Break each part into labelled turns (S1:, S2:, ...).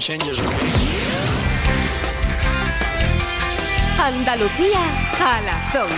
S1: Andalucía a las 11.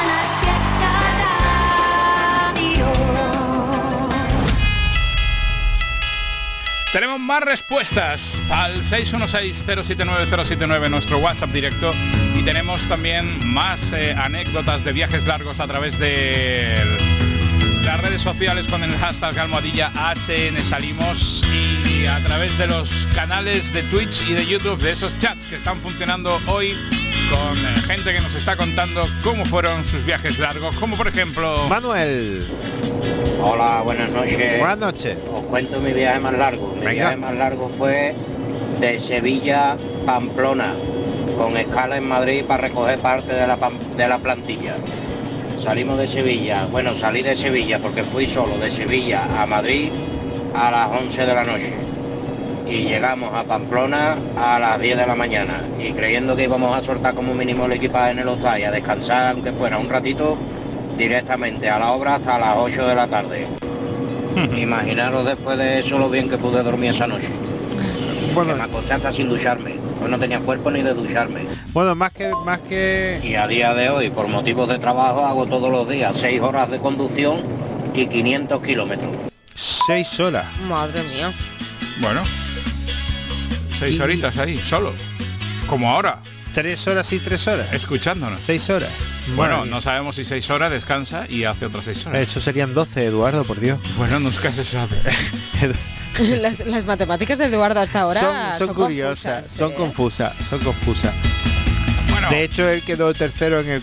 S2: Tenemos más respuestas al 616-079-079, nuestro WhatsApp directo, y tenemos también más anécdotas de viajes largos a través de las redes sociales con el hashtag #HN Salimos, y a través de los canales de Twitch y de YouTube, de esos chats que están funcionando hoy con gente que nos está contando cómo fueron sus viajes largos, como por ejemplo
S3: Manuel.
S4: Hola, buenas noches.
S3: Buenas noches.
S4: Os cuento mi viaje más largo. Mi viaje más largo fue de Sevilla a Pamplona, con escala en Madrid para recoger parte de la plantilla. Salimos de Sevilla, bueno, salí de Sevilla porque fui solo de Sevilla a Madrid a las 11 de la noche. Y llegamos a Pamplona a las 10 de la mañana. Y creyendo que íbamos a soltar como mínimo el equipaje en el hostal y a descansar, aunque fuera un ratito, directamente a la obra hasta las 8 de la tarde. Imaginaros después de eso lo bien que pude dormir esa noche. Bueno, que me acosté hasta sin ducharme, pues no tenía cuerpo ni de ducharme.
S3: Bueno, más que...
S4: Y a día de hoy, por motivos de trabajo, hago todos los días 6 horas de conducción y 500 kilómetros.
S3: 6 horas.
S5: Madre mía.
S2: Bueno, 6 horitas ahí, solo. Como ahora.
S3: 3 horas y 3 horas.
S2: Escuchándonos.
S3: 6 horas.
S2: Bueno, no sabemos si 6 horas descansa y hace otras 6 horas.
S3: Eso serían 12, Eduardo, por Dios.
S2: Bueno, nunca se sabe.
S5: Las matemáticas de Eduardo hasta ahora
S3: son curiosas,
S5: confusas,
S3: son confusas.
S2: Bueno.
S3: De hecho, él quedó tercero en el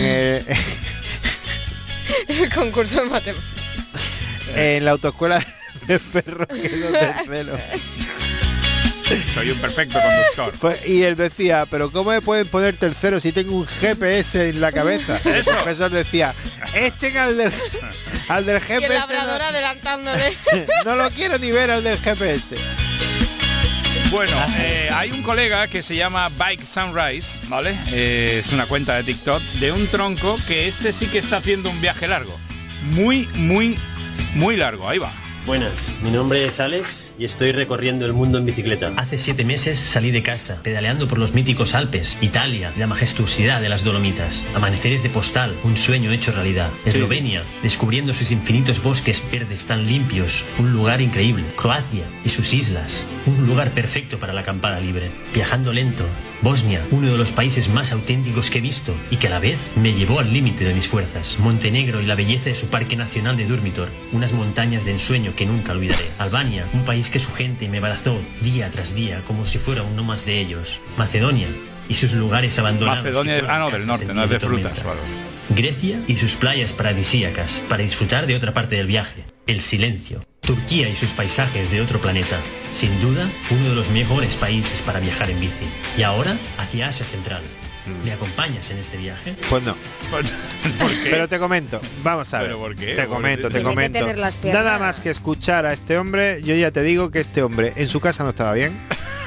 S5: el concurso de matemáticas.
S3: En la autoescuela de perros quedó tercero.
S2: Soy un perfecto conductor.
S3: Pues, y él decía, pero ¿cómo me pueden poner tercero si tengo un GPS en la cabeza? El profesor decía, echen al del GPS.
S5: Y el labrador adelantándole.
S3: No lo quiero ni ver al del GPS.
S2: Bueno, hay un colega que se llama Bike Sunrise, ¿vale? Es una cuenta de TikTok de un tronco que sí que está haciendo un viaje largo. Muy largo, ahí va.
S6: Buenas, mi nombre es Alex y estoy recorriendo el mundo en bicicleta. Hace 7 meses salí de casa, pedaleando por los míticos Alpes, Italia, la majestuosidad de las Dolomitas, amaneceres de Postal, un sueño hecho realidad, Eslovenia, descubriendo sus infinitos bosques verdes tan limpios, un lugar increíble, Croacia y sus islas, un lugar perfecto para la acampada libre, viajando lento, Bosnia, uno de los países más auténticos que he visto y que a la vez me llevó al límite de mis fuerzas. Montenegro y la belleza de su Parque Nacional de Durmitor, unas montañas de ensueño que nunca olvidaré. Albania, un país que su gente me abrazó día tras día como si fuera uno más de ellos. Macedonia y sus lugares abandonados.
S2: Macedonia del norte, no es de frutas. Vale.
S6: Grecia y sus playas paradisíacas para disfrutar de otra parte del viaje. El silencio. Turquía y sus paisajes de otro planeta. Sin duda, uno de los mejores países para viajar en bici. Y ahora, hacia Asia Central. ¿Me acompañas en este viaje?
S3: Pues no.
S2: ¿Por qué?
S3: Pero te comento, vamos a ver.
S2: ¿Pero por qué?
S3: Te comento.
S5: Que tener las piernas.
S3: Nada más que escuchar a este hombre, yo ya te digo que este hombre en su casa no estaba bien.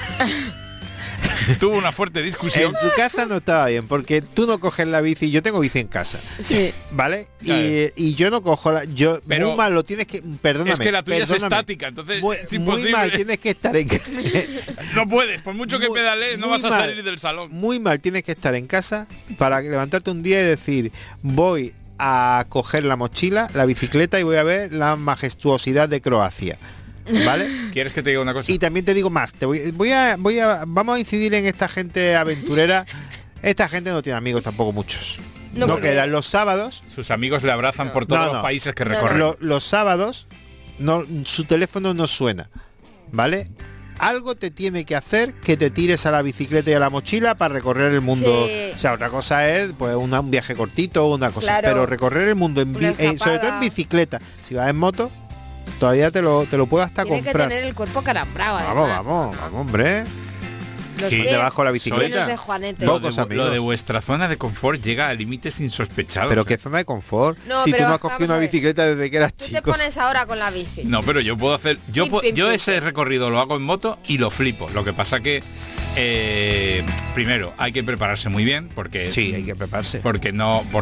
S2: Tuvo una fuerte discusión.
S3: En su casa no estaba bien, porque tú no coges la bici, yo tengo bici en casa.
S5: Sí.
S3: ¿Vale?
S2: Claro.
S3: Y yo no cojo
S2: Pero
S3: muy mal lo tienes que... Perdóname.
S2: Es que la tuya es estática, entonces es
S3: muy
S2: imposible.
S3: mal tienes que estar en casa.
S2: No puedes, por mucho que pedalees, no vas a salir del salón.
S3: Muy mal tienes que estar en casa para levantarte un día y decir, voy a coger la mochila, la bicicleta y voy a ver la majestuosidad de Croacia. ¿Vale?
S2: ¿Quieres que te diga una cosa?
S3: Y también te digo más, vamos a incidir en esta gente aventurera. Esta gente no tiene amigos tampoco muchos. No quedan los sábados.
S2: Sus amigos le abrazan por todos los países que recorren.
S3: Los sábados su teléfono no suena, ¿vale? Algo te tiene que hacer que te tires a la bicicleta y a la mochila para recorrer el mundo. Sí. O sea, otra cosa es pues un viaje cortito o una cosa,
S5: claro,
S3: pero recorrer el mundo sobre todo en bicicleta. Si vas en moto, todavía te lo puedo hasta
S5: tiene
S3: comprar.
S5: Que tener el cuerpo calambrado.
S3: Vamos, hombre.
S5: Los
S3: te vas con la bicicleta.
S2: Lo de vuestra zona de confort llega a límites insospechados.
S3: Pero qué zona de confort.
S5: No,
S3: si tú no has cogido una bicicleta desde que eras
S5: tú
S3: chico.
S5: Te pones ahora con la bici.
S2: No, pero yo puedo hacer. Yo ese recorrido lo hago en moto y lo flipo. Lo que pasa que primero hay que prepararse muy bien porque
S3: Sí, hay que prepararse.
S2: porque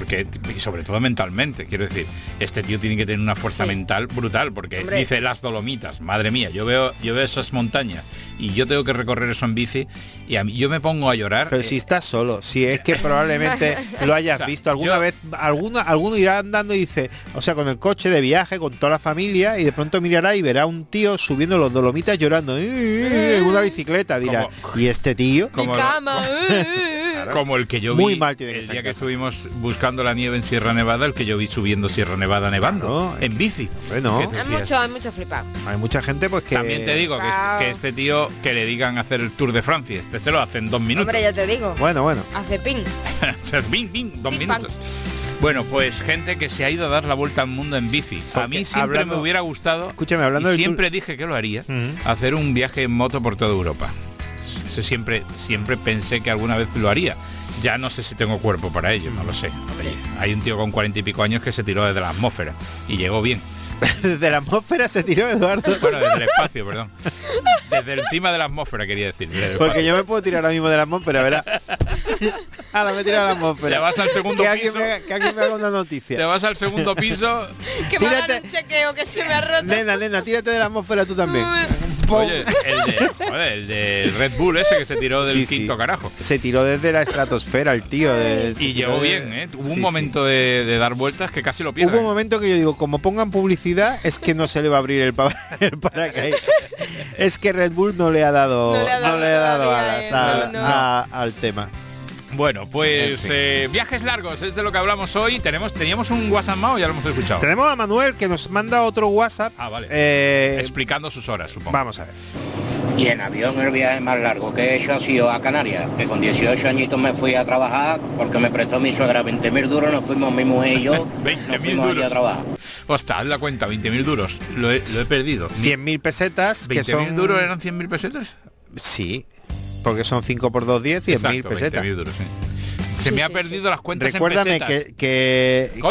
S2: y sobre todo mentalmente, quiero decir, este tío tiene que tener una fuerza mental brutal porque
S5: Hombre.
S2: dice las Dolomitas, madre mía, yo veo esas montañas y yo tengo que recorrer eso en bici y a mí yo me pongo a llorar.
S3: Pero si estás solo, si es que probablemente lo hayas
S2: O sea,
S3: visto alguna
S2: yo-
S3: vez, alguno irá andando y dice, o sea, con el coche de viaje, con toda la familia, y de pronto mirará y verá un tío subiendo los Dolomitas llorando en una bicicleta, dirá,
S2: Como-
S3: ¿y este tío?
S5: Mi cama.
S2: Como el que yo
S3: Muy
S2: vi
S3: mal tiene que
S2: el
S3: estar
S2: día
S3: en
S2: que
S3: casa.
S2: estuvimos buscando la nieve en Sierra Nevada, el que yo vi subiendo Sierra Nevada nevando
S3: Claro,
S2: en bici.
S3: Bueno,
S2: ¿Qué te decías?
S5: Hay mucho flipado.
S3: hay mucha gente pues que...
S2: También te digo que este tío que le digan hacer el Tour de Francia, este se lo hace en 2 minutos.
S5: Hombre, ya te digo.
S3: Bueno,
S5: Hace ping.
S2: O sea, bing, bing, 2
S5: Bing,
S2: minutos. Bueno, pues gente que se ha ido a dar la vuelta al mundo en bici. A
S3: Porque
S2: mí siempre
S3: hablando-
S2: me hubiera gustado,
S3: Escúchame, hablando
S2: y
S3: del
S2: siempre dije que lo haría,
S3: Ujú.
S2: hacer un viaje en moto por toda Europa. Eso siempre pensé que alguna vez lo haría. Ya no sé si tengo cuerpo para ello, no lo sé. Oye, hay un tío con 40 y pico años que se tiró desde la atmósfera y llegó bien.
S3: Desde la atmósfera se tiró Eduardo.
S2: Bueno, desde el espacio, perdón. Desde encima de la atmósfera, quería decir. desde el
S3: Porque
S2: espacio.
S3: yo me puedo tirar ahora mismo de la atmósfera, ¿verdad? Ahora me he tirado a la atmósfera.
S2: Te vas al segundo
S3: que alguien
S2: piso.
S3: que alguien me haga una
S2: Te
S3: noticia.
S2: vas al segundo piso.
S5: Que me hagan
S3: Tírate.
S5: un chequeo que se me ha roto.
S3: Nena, tírate de la atmósfera tú también.
S2: Oye, el de Red Bull ese que se tiró del
S3: Sí, sí.
S2: quinto carajo.
S3: Se tiró desde la estratosfera el tío.
S2: Y llegó bien, ¿eh? Hubo un momento de dar vueltas que casi lo pierde.
S3: Hubo un momento que yo digo, como pongan publicidad, es que no se le va a abrir el paracaídas. Es que Red Bull no le ha dado,
S5: No le ha dado
S3: alas
S5: todavía, no.
S3: al tema.
S2: Bueno, pues
S3: En fin.
S2: viajes largos es de lo que hablamos hoy. Teníamos un WhatsApp más o ya lo hemos escuchado.
S3: Tenemos a Manuel que nos manda otro WhatsApp.
S2: Ah, vale.
S3: Eh,
S2: Explicando sus horas, supongo.
S3: vamos a ver.
S4: Y en avión el viaje más largo que he hecho ha sido a Canarias, que con 18 añitos me fui a trabajar porque me prestó mi suegra 20.000 duros, nos fuimos mi mujer y yo,
S2: 20.000
S4: nos fuimos allí
S2: duros.
S4: a trabajar.
S2: Hostia, haz la cuenta, 20.000 duros. Lo he perdido.
S3: 100.000 pesetas, que
S2: 20.000
S3: son...
S2: duros eran 100.000 pesetas.
S3: Sí, porque son 5 por 2, 10, 100.000
S2: Exacto,
S3: pesetas.
S2: 20.000 duros, sí. Se me ha perdido las cuentas
S3: Recuérdame
S2: en pesetas.
S3: que
S2: Coño.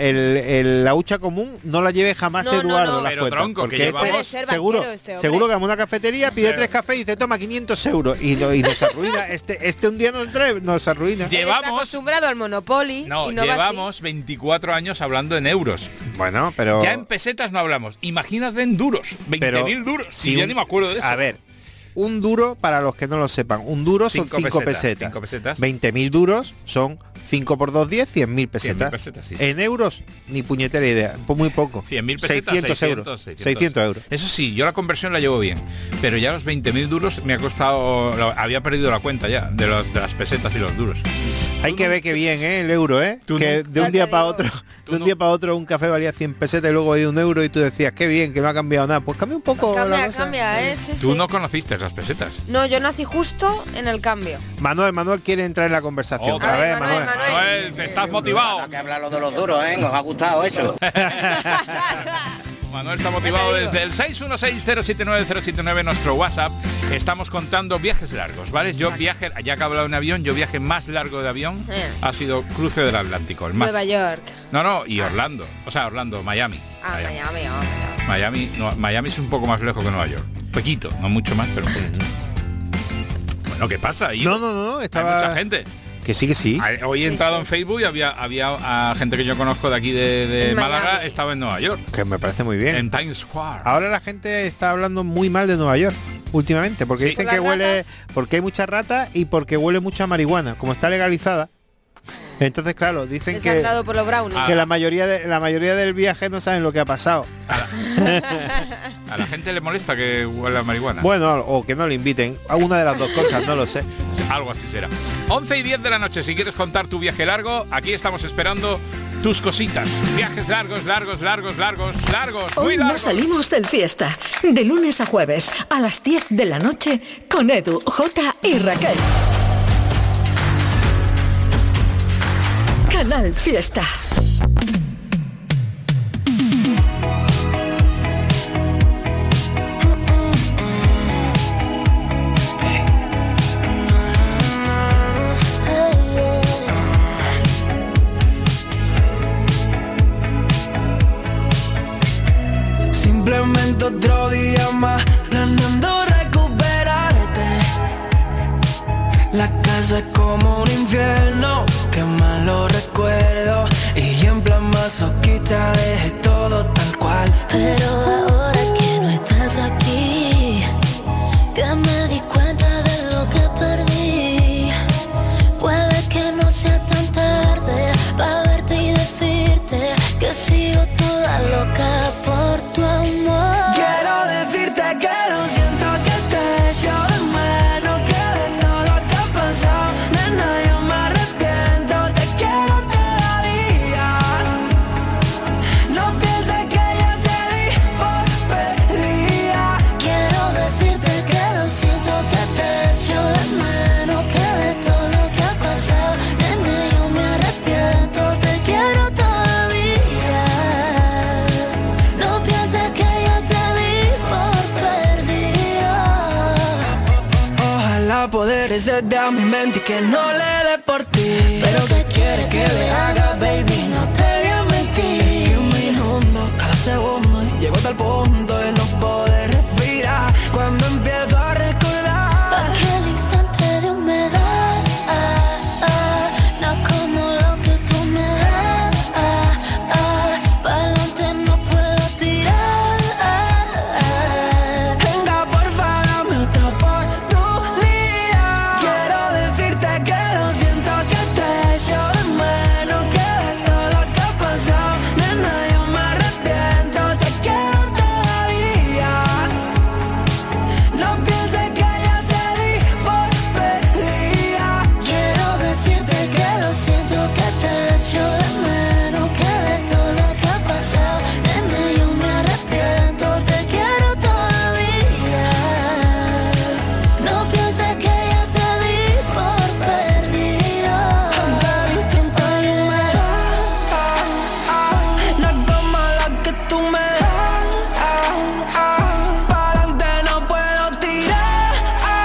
S3: la hucha común no la lleve jamás
S5: No, no,
S3: Eduardo
S5: no.
S3: las
S2: Pero,
S3: cuentas,
S2: tronco, que
S3: porque
S2: llevamos-
S5: Puede ser
S3: seguro,
S5: banquero este hombre.
S3: seguro que vamos a una cafetería, pide 3 cafés y dice toma 500 euros y nos arruina. Este un día nos arruina.
S5: Él está acostumbrado al Monopoly
S2: No,
S5: y no va
S2: llevamos 24 años hablando en euros.
S3: Bueno, pero
S2: Ya en pesetas no hablamos. Imagínate en duros. 20.000 duros.
S3: si
S2: ya
S3: un-
S2: ni me acuerdo de eso.
S3: A ver, un duro, para los que no lo sepan, un duro son
S2: 5
S3: 5
S2: pesetas,
S3: pesetas.
S2: 5 pesetas.
S3: 20.000 duros son 5 por 2, 10, 100.000 pesetas.
S2: 100.000 pesetas, sí, sí.
S3: En euros, ni puñetera idea, pues muy poco.
S2: 100.000 pesetas,
S3: 600 euros. 600 euros.
S2: Eso sí, yo la conversión la llevo bien. Pero ya los 20.000 duros me ha costado... Había perdido la cuenta ya de las pesetas y los duros.
S3: Hay que ver que bien, el euro,
S2: Tú
S3: que
S2: no-
S3: de un
S5: Ya
S3: día
S5: te
S3: para
S5: digo.
S3: otro,
S2: Tú
S3: de un
S2: no-
S3: día para otro un café valía 100 pesetas y luego de 1 euro y tú decías, qué bien, que no ha cambiado nada. Pues cambia un poco la cosa.
S5: Cambia, sí,
S2: Tú
S5: sí.
S2: no conociste las pesetas.
S5: No, yo nací justo en el cambio.
S3: Manuel quiere entrar en la conversación.
S2: Otra
S5: A ver,
S3: Manuel.
S5: Manuel.
S2: Estás motivado.
S4: Hay que hablar lo de los duros, ¿eh? ¿Os ha gustado eso?
S2: Manuel está motivado
S5: Ya te
S2: desde el 616-079-079, nuestro WhatsApp. Estamos contando viajes largos, ¿vale? Yo viaje, ya que he hablado en avión, yo viaje más largo de avión ha sido cruce del Atlántico, el más.
S5: Nueva York.
S2: No, y Orlando. O sea, Orlando, Miami.
S5: Miami.
S2: Miami es un poco más lejos que Nueva York. Poquito, no mucho más, pero un poquito. Bueno, ¿qué pasa? Ahí
S3: No,
S2: hay
S3: estaba...
S2: mucha gente.
S3: Que sí.
S2: Hoy he
S5: Sí,
S2: entrado
S5: sí.
S2: en Facebook y había gente que yo conozco de aquí de
S5: En
S2: Málaga,
S5: Miami.
S2: estaba en Nueva York,
S3: Que me parece muy bien.
S2: en Times Square.
S3: Ahora la gente está hablando muy mal de Nueva York últimamente, porque
S2: Sí.
S3: dicen
S5: ¿Por
S3: que
S5: las
S3: huele,
S5: ratas?
S3: porque hay mucha rata y porque huele mucha marihuana, como está legalizada. Entonces, claro, dicen
S5: Les han
S3: que,
S5: dado por los brownies.
S2: Ah.
S3: que la mayoría del viaje no saben lo que ha pasado.
S2: A la gente le molesta que huela a marihuana.
S3: Bueno, o que no le inviten. A una de las dos cosas, no lo sé.
S2: Algo así será. 11 y 10 de la noche, si quieres contar tu viaje largo, aquí estamos esperando tus cositas. Viajes largos, muy
S7: Hoy no
S2: largos.
S7: salimos del fiesta. De lunes a jueves, a las 10 de la noche, con Edu, Jota y Raquel. Canal Fiesta.
S8: Simplemente otro día más, planeando recuperarte. casa es como un infierno, qué mal lo recuerdo. Y en plan masoquista dejé todo tal cual.
S9: Pero ahora que no estás aquí, que me di cuenta de lo que perdí. Puede que no sea tan tarde para verte y decirte que sigo toda loca por tu amor.
S8: Quiero decirte que lo siento, que te echo de menos, que de todo lo que ha pasado, nena, yo me arrepiento, te quiero todavía. No pienses que yo te di por perdida.
S9: Quiero decirte que lo siento, que te echo de menos, que de todo lo que ha pasado, nena, yo me arrepiento, te quiero todavía. No pienses que yo te di por perdida.
S8: Ojalá poder exceder a mi mente y que no le dé por ti. Pero ¿qué quieres que le haga, baby? No te voy a mentir. Un minuto, cada segundo, llego hasta el punto de no poder respirar. Cuando empiezo a recordar
S9: Aquel instante de humedad, no como lo que tú me das. Pa'lante no puedo tirar.
S8: venga, porfa, dame otra oportunidad. Quiero decirte que lo siento, que te echo de menos, que de todo lo que ha pasado, nena, yo me arrepiento, te quiero todavía. No pienses que yo te di por perdida.
S9: Quiero decirte que lo siento, que te echo de menos, que de todo lo que ha pasado, nena, yo me arrepiento, te quiero todavía. No pienses que yo te di por perdida.
S8: Te he visto en todo y me no es como la que tú me das. Pa'lante no puedo tirar.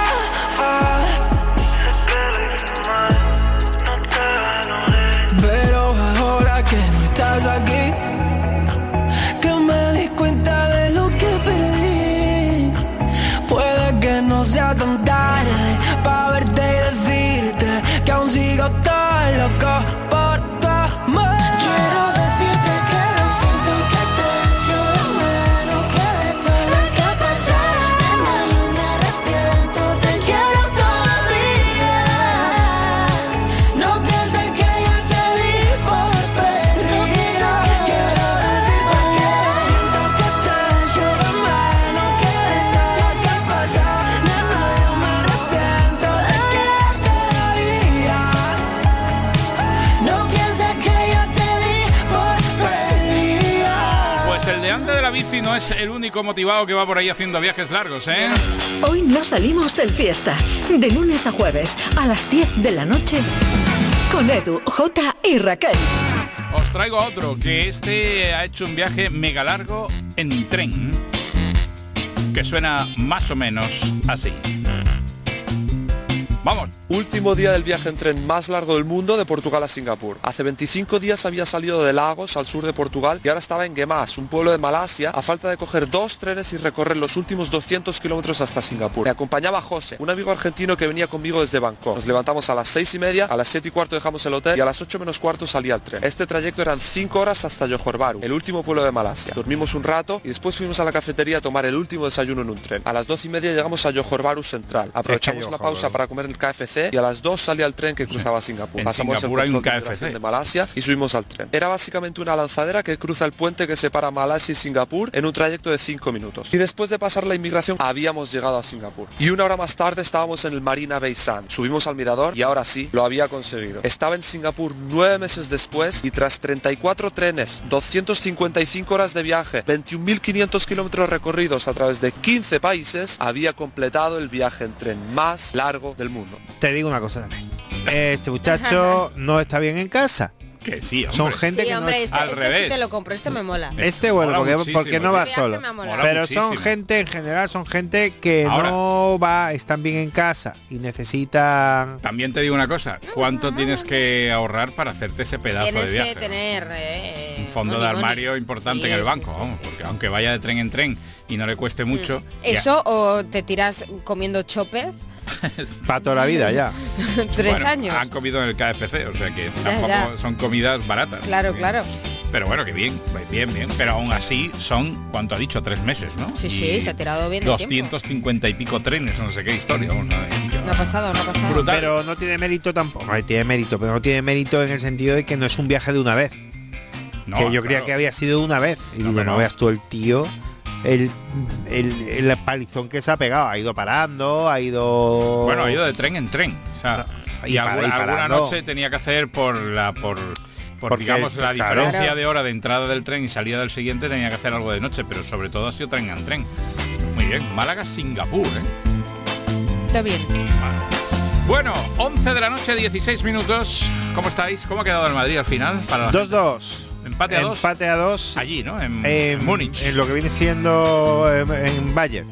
S8: Pero ahora que no estás aquí, que me di cuenta de lo que perdí. Puede que no sea tan tarde para verte y decirte que aún sigo tan loco por tu amor.
S9: Quiero decirte que lo siento, que te echo de menos, que de todo lo que ha pasado, nena, yo me arrepiento, te quiero todavía. No pienses que yo te di por perdida.
S8: Quiero decirte que lo siento, que te echo de menos, que de todo lo que ha pasado, nena, yo me arrepiento, te quiero todavía.
S9: No pienses que yo te di por perdida.
S2: Pues el de antes de la bici no es el único motivado que va por ahí haciendo viajes largos, ¿eh?
S7: Hoy no salimos del fiesta. De lunes a jueves a las 10 de la noche con Edu, Jota y Raquel.
S2: Os traigo otro, que este ha hecho un viaje mega largo en tren, que suena más o menos así. Vamos.
S10: Último día del viaje en tren más largo del mundo, de Portugal a Singapur. Hace 25 días había salido de Lagos, al sur de Portugal, y ahora estaba en Gemas, un pueblo de Malasia, a falta de coger 2 trenes y recorrer los últimos 200 kilómetros hasta Singapur. Me acompañaba José, un amigo argentino que venía conmigo desde Bangkok. Nos levantamos a las 6:30, a las 7:15 dejamos el hotel y a las 8:15 salía el tren. Este trayecto eran 5 horas hasta Johor Bahru, el último pueblo de Malasia. Dormimos un rato y después fuimos a la cafetería a tomar el último desayuno en un tren. A las 12:30 llegamos a Johor Bahru Central. Aprovechamos la pausa para comer el KFC y a las 2 salía el tren que cruzaba Singapur.
S2: En
S10: Pasamos
S2: Singapur hay
S10: el
S2: un
S10: control de
S2: KFC
S10: migración de Malasia y subimos al tren. Era básicamente una lanzadera que cruza el puente que separa Malasia y Singapur en un trayecto de 5 minutos. Y después de pasar la inmigración habíamos llegado a Singapur. Y 1 hora más tarde estábamos en el Marina Bay Sands. Subimos al mirador y ahora sí, lo había conseguido. Estaba en Singapur 9 meses después y tras 34 trenes, 255 horas de viaje, 21.500 kilómetros recorridos a través de 15 países, había completado el viaje en tren más largo del mundo.
S3: Te digo una cosa también. Este muchacho no está bien en casa.
S2: Que sí, hombre.
S3: Son gente
S5: Sí,
S3: que
S5: hombre,
S3: no...
S5: este,
S2: al
S5: este
S2: revés.
S5: sí te lo compro, este me mola.
S3: Este bueno,
S2: Mola
S3: porque
S2: muchísimo.
S3: no va
S5: Este viaje
S3: solo.
S5: me ha molado.
S2: Mola
S3: Pero
S2: muchísimo.
S3: son gente, en general, son gente que
S2: Ahora.
S3: no va, están bien en casa y necesitan...
S2: También te digo una cosa, ¿cuánto tienes que ahorrar para hacerte ese pedazo
S5: Tienes
S2: de viaje?
S5: que tener
S2: Un fondo
S5: money,
S2: de
S5: money.
S2: armario importante
S5: Sí,
S2: en el
S5: sí,
S2: banco,
S5: sí,
S2: vamos,
S5: sí.
S2: porque aunque vaya de tren en tren y no le cueste mucho, ya.
S5: Eso o te tiras comiendo chopez
S3: Para toda la vida ya.
S5: 3
S2: Bueno,
S5: años.
S2: Han comido en el KFC, o sea que tampoco son comidas baratas.
S5: Claro, claro.
S2: Pero bueno, que bien. Pero aún así son, ¿cuánto ha dicho? 3 meses, ¿no?
S5: Sí,
S2: Y
S5: sí, se ha tirado bien el tiempo.
S2: 250 y pico trenes, no sé qué historia. Vamos a ver.
S5: No ha pasado.
S2: Brutal.
S3: Pero no tiene mérito tampoco. Tiene mérito, pero no tiene mérito en el sentido de que no es un viaje de una vez.
S2: No,
S3: que yo creía
S2: claro.
S3: que había sido de una vez. Y digo, no veas tú el tío, el palizón que se ha pegado. Ha ido parando, ha ido...
S2: Bueno, ha ido de tren en tren. O sea, y alguna
S3: parando.
S2: noche tenía que hacer por
S3: Porque,
S2: digamos, la
S3: claro.
S2: diferencia de hora de entrada del tren y salida del siguiente, tenía que hacer algo de noche, pero sobre todo ha sido tren en tren. Muy bien, Málaga-Singapur,
S5: Está bien.
S2: Bueno, 11 de la noche, 16 minutos. ¿Cómo estáis? ¿Cómo ha quedado el Madrid al final?
S3: 2-2.
S2: Empate a 2.
S3: Empate a 2.
S2: Allí, ¿no? En Múnich.
S3: En lo que viene siendo en Bayern.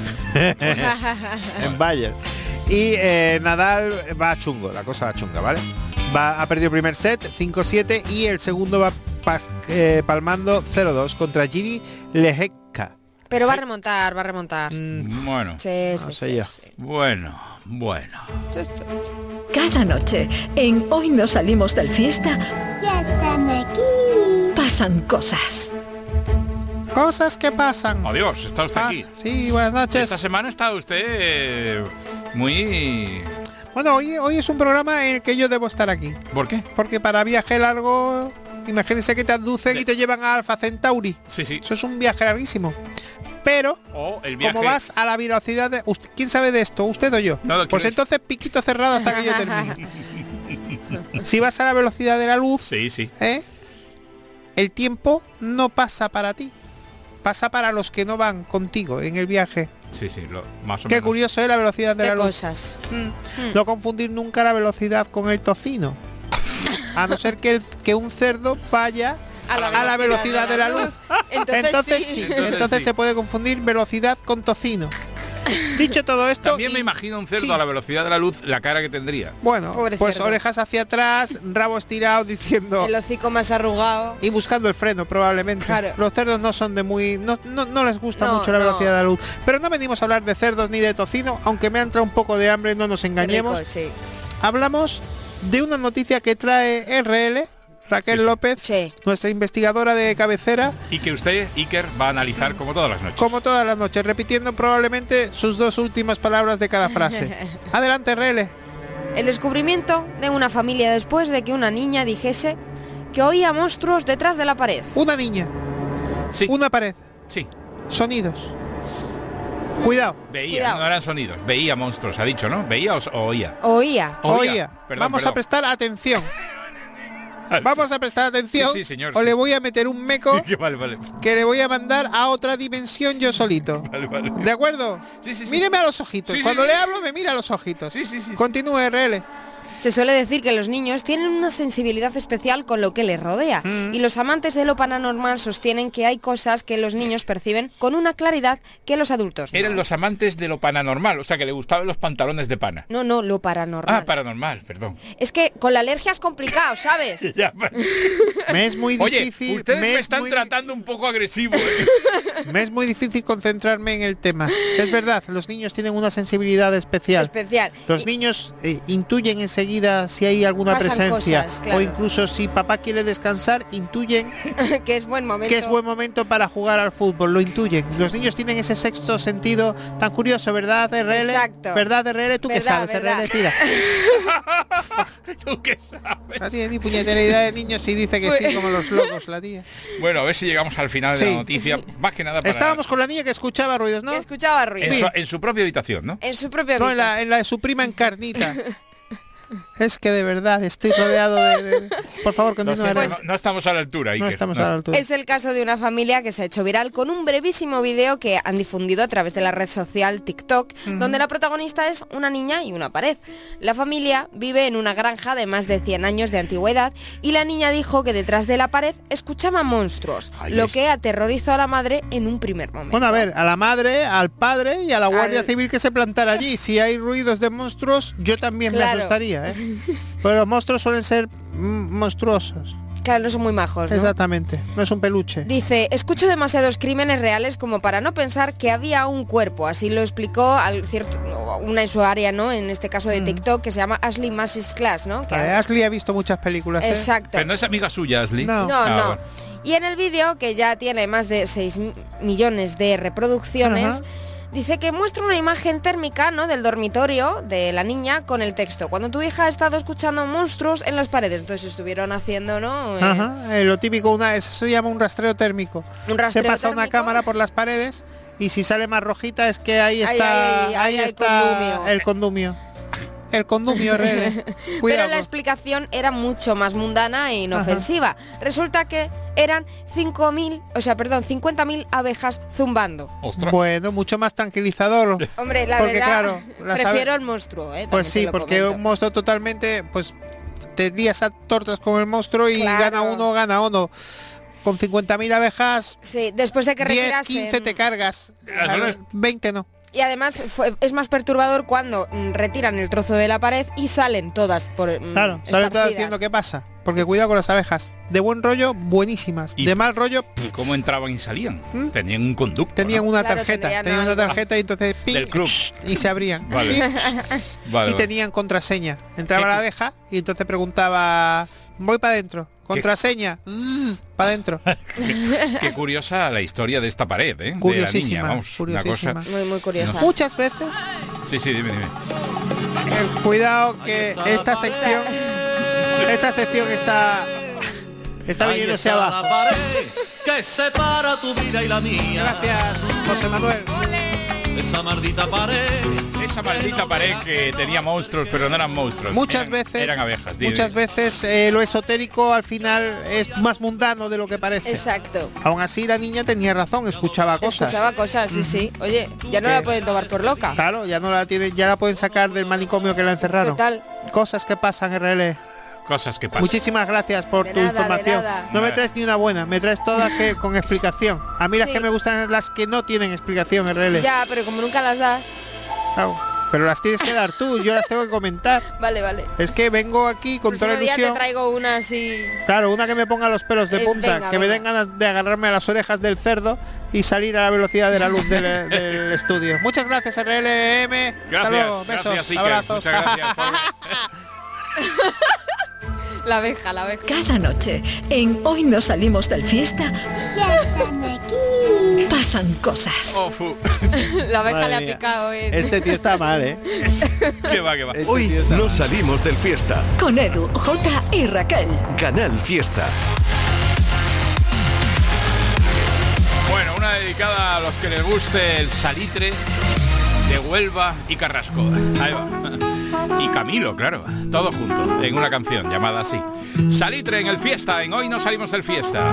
S3: En Bayern. Y Nadal va chungo, la cosa va chunga, ¿vale? Ha perdido el primer set, 5-7, y el segundo va palmando 0-2 contra Giri Lehecka.
S5: Pero va a remontar.
S2: Bueno.
S5: Sí,
S3: No sé yo.
S2: Bueno.
S7: Cada noche, en Hoy no salimos del fiesta,
S9: Ya están aquí.
S7: pasan cosas.
S3: Cosas que pasan.
S2: Adiós, está usted aquí.
S3: Sí, buenas noches.
S2: Esta semana está usted muy...
S3: Bueno, hoy es un programa en el que yo debo estar aquí.
S2: ¿Por qué?
S3: Porque para viaje largo, imagínense que te abducen y te llevan a Alpha Centauri.
S2: Sí.
S3: Eso es un viaje larguísimo. Pero,
S2: O el viaje...
S3: como vas a la velocidad de... ¿Quién sabe de esto? ¿Usted o yo?
S2: No,
S3: Pues
S2: ¿quieres?
S3: entonces piquito cerrado hasta que yo termine. Si vas a la velocidad de la luz,
S2: Sí.
S3: el tiempo no pasa para ti. Pasa para los que no van contigo en el viaje.
S2: Sí, más o
S3: Qué
S2: menos.
S3: curioso es la velocidad de
S5: Qué
S3: la luz.
S5: cosas.
S3: No confundir nunca la velocidad con el tocino. A no ser que un cerdo vaya a la velocidad de la luz.
S5: Entonces sí.
S3: Entonces
S2: sí.
S3: se puede confundir velocidad con tocino. Dicho todo esto,
S2: También me imagino un cerdo
S3: sí.
S2: a la velocidad de la luz, la cara que tendría.
S3: bueno,
S5: Pobre
S3: pues
S5: cerdo.
S3: orejas hacia atrás, rabo estirado diciendo
S5: El hocico más arrugado.
S3: y buscando el freno probablemente.
S5: Claro.
S3: Los cerdos no son de muy no les gusta
S5: No,
S3: mucho la
S5: no.
S3: velocidad de la luz. Pero no venimos a hablar de cerdos ni de tocino, aunque me ha entrado un poco de hambre, no nos engañemos.
S5: Rico, sí.
S3: Hablamos de una noticia que trae RL, Raquel López, nuestra investigadora de cabecera,
S2: Y que usted, Iker, va a analizar como todas las noches.
S3: como todas las noches, repitiendo probablemente sus 2 últimas palabras de cada frase. Adelante, RL.
S5: El descubrimiento de una familia después de que una niña dijese que oía monstruos detrás de la pared.
S3: Una niña.
S2: Sí.
S3: Una pared.
S2: Sí.
S3: Sonidos. Cuidado.
S2: Veía,
S5: Cuidado.
S2: no eran sonidos. Veía monstruos, ha dicho, ¿no? ¿Veía o oía?
S5: Oía.
S3: Oía.
S2: Perdón,
S3: Vamos
S2: perdón.
S3: a prestar atención. Vamos a prestar atención.
S2: Sí, señor,
S3: o
S2: sí.
S3: le voy a meter un meco
S2: Vale.
S3: que le voy a mandar a otra dimensión yo solito.
S2: Vale.
S3: ¿De acuerdo?
S2: Sí.
S3: Míreme a los ojitos.
S2: Sí,
S3: Cuando
S2: sí.
S3: le hablo me mira a los ojitos.
S2: Sí.
S3: Continúe, RL.
S5: Se suele decir que los niños tienen una sensibilidad especial con lo que les rodea y los amantes de lo paranormal sostienen que hay cosas que los niños perciben con una claridad que los adultos no.
S2: Eran los amantes de lo paranormal, o sea, que le gustaban los pantalones de pana.
S5: No, lo paranormal.
S2: Ah, paranormal, perdón.
S5: Es que con la alergia es complicado, ¿sabes?
S2: Ya,
S3: Me es muy
S2: Oye,
S3: difícil.
S2: ustedes me
S3: es
S2: están
S3: muy-
S2: tratando un poco agresivo.
S3: Me es muy difícil concentrarme en el tema. Es verdad, los niños tienen una sensibilidad especial.
S5: Especial.
S3: Los niños intuyen enseguida si hay alguna
S5: Pasan
S3: presencia
S5: cosas, claro.
S3: o incluso si papá quiere descansar, intuyen
S5: Que es buen momento.
S3: que es buen momento para jugar al fútbol, lo intuyen. Los niños tienen ese sexto sentido tan curioso, ¿verdad, RL?
S5: Exacto.
S3: ¿Verdad, RL? ¿Tú qué
S5: Verdad,
S3: sabes,
S5: verdad.
S3: RL? Tira.
S2: ¿Tú qué sabes?
S3: No tiene ni puñetera idea de niños y dice que sí, como los locos, la tía.
S2: Bueno, a ver si llegamos al final de
S3: Sí.
S2: la noticia. Más que nada para...
S3: Estábamos con la niña que escuchaba ruidos, ¿no?
S5: Que escuchaba ruido.
S2: en su propia habitación, ¿no?
S5: En su propia
S3: No,
S5: vida.
S3: en la de su prima encarnita. Es que de verdad estoy rodeado de... Por favor,
S2: No,
S3: continúa.
S2: sé,
S3: RL.
S2: no estamos a la altura,
S3: No
S2: Iker.
S3: estamos a la altura.
S5: Es el caso de una familia que se ha hecho viral con un brevísimo vídeo que han difundido a través de la red social TikTok, donde la protagonista es una niña y una pared. La familia vive en una granja de más de 100 años de antigüedad y la niña dijo que detrás de la pared escuchaba monstruos,
S2: Ahí
S5: lo
S2: es.
S5: que aterrorizó a la madre en un primer momento.
S3: Bueno, a ver, a la madre, al padre y a la Guardia
S5: Al-
S3: Civil que se plantara allí. Si hay ruidos de monstruos, yo también
S5: Claro.
S3: me asustaría, ¿eh? Pero los monstruos suelen ser monstruosos.
S5: Claro, no son muy majos, ¿no?
S3: Exactamente, no es un peluche.
S5: Dice, escucho demasiados crímenes reales como para no pensar que había un cuerpo. Así lo explicó una usuaria, ¿no? En este caso de TikTok, que se llama Ashley Massis Class, ¿no? Que
S3: Ashley ha visto muchas películas, ¿eh?
S5: Exacto.
S2: Pero no es amiga suya, Ashley.
S5: No.
S2: Bueno.
S5: Y en el vídeo, que ya tiene más de 6 millones de reproducciones, dice que muestra una imagen térmica, ¿no?, del dormitorio de la niña con el texto: cuando tu hija ha estado escuchando monstruos en las paredes. Entonces estuvieron haciendo, ¿no?
S3: Lo típico, eso se llama un rastreo térmico. Se pasa una cámara por las paredes y si sale más rojita es que ahí está el condumio. El condumio, RL.
S5: Pero la explicación era mucho más mundana e inofensiva. Resulta que eran 50.000 abejas zumbando.
S2: ¡Ostras!
S3: Bueno, mucho más tranquilizador.
S5: Hombre, la
S3: porque,
S5: verdad,
S3: claro,
S5: prefiero el monstruo,
S3: Pues sí, porque un monstruo totalmente, pues te lías a tortas con el monstruo y gana uno. Con 50.000 abejas,
S5: sí, después de que
S3: 10,
S5: retirasen
S3: 15 te cargas, 20 no.
S5: Y además es más perturbador cuando retiran el trozo de la pared y salen todas por
S3: Claro, salen todas diciendo qué pasa. Porque cuidado con las abejas. De buen rollo, buenísimas.
S2: Y
S3: de mal rollo,
S2: ¿y cómo entraban y salían? Tenían un conducto.
S3: Tenían
S2: ¿no?
S3: una tarjeta. Tenían una tarjeta y entonces ¡ping!
S2: Del club.
S3: Y se abrían.
S2: Vale.
S3: Y tenían contraseña. Entraba la abeja y entonces preguntaba: voy para adentro. Contraseña. Para adentro.
S2: Qué curiosa la historia de esta pared, ¿eh?
S3: Curiosísima.
S2: De la niña, vamos,
S3: curiosísima.
S2: Una cosa...
S5: Muy curiosa.
S3: No. Muchas veces.
S2: Sí, dime.
S3: Cuidado que esta sección está viniéndose abajo.
S11: La pared que separa tu vida y la mía.
S3: Gracias, José Manuel.
S11: Esa maldita pared
S2: que tenía monstruos, pero no eran monstruos.
S3: Muchas veces
S2: eran abejas.
S3: Muchas veces lo esotérico al final es más mundano de lo que parece.
S5: Exacto.
S3: Aún así la niña tenía razón, escuchaba cosas.
S5: Sí. Oye, ya no la pueden tomar por loca.
S3: Claro, ya la pueden sacar del manicomio que la encerraron.
S5: Total.
S3: Cosas que pasan, RL.
S2: Cosas que pasan.
S3: Muchísimas gracias por tu información. No me traes ni una buena, me traes todas con explicación. A mí las que me gustan son las que no tienen explicación, RL.
S5: Ya, pero como nunca las das.
S3: Claro, pero las tienes que dar tú, yo las tengo que comentar.
S5: Vale.
S3: Es que vengo aquí con toda la ilusión.
S5: Día te traigo una así.
S3: Claro, una que me ponga los pelos de punta,
S5: venga,
S3: que me den ganas de agarrarme a las orejas del cerdo y salir a la velocidad de la luz del estudio. Muchas gracias, RLM. Hasta luego, besos,
S2: gracias,
S3: abrazos.
S2: Muchas gracias.
S5: La abeja.
S7: Cada noche, en Hoy no salimos del fiesta,
S9: Ya están aquí.
S7: pasan cosas.
S5: La abeja
S3: Madre
S5: le ha
S3: mía.
S5: picado en...
S3: Este tío está mal, ¿eh?
S2: ¿Qué va?
S3: Este
S12: Hoy
S3: tío está
S12: no
S3: mal.
S12: salimos del fiesta.
S7: Con Edu, Jota y Raquel.
S12: Canal Fiesta.
S2: Bueno, una dedicada a los que les guste el salitre de Huelva y Carrasco. Ahí va. Y Camilo, claro, todo junto en una canción llamada así. Salitre en el fiesta, en Hoy no salimos del fiesta.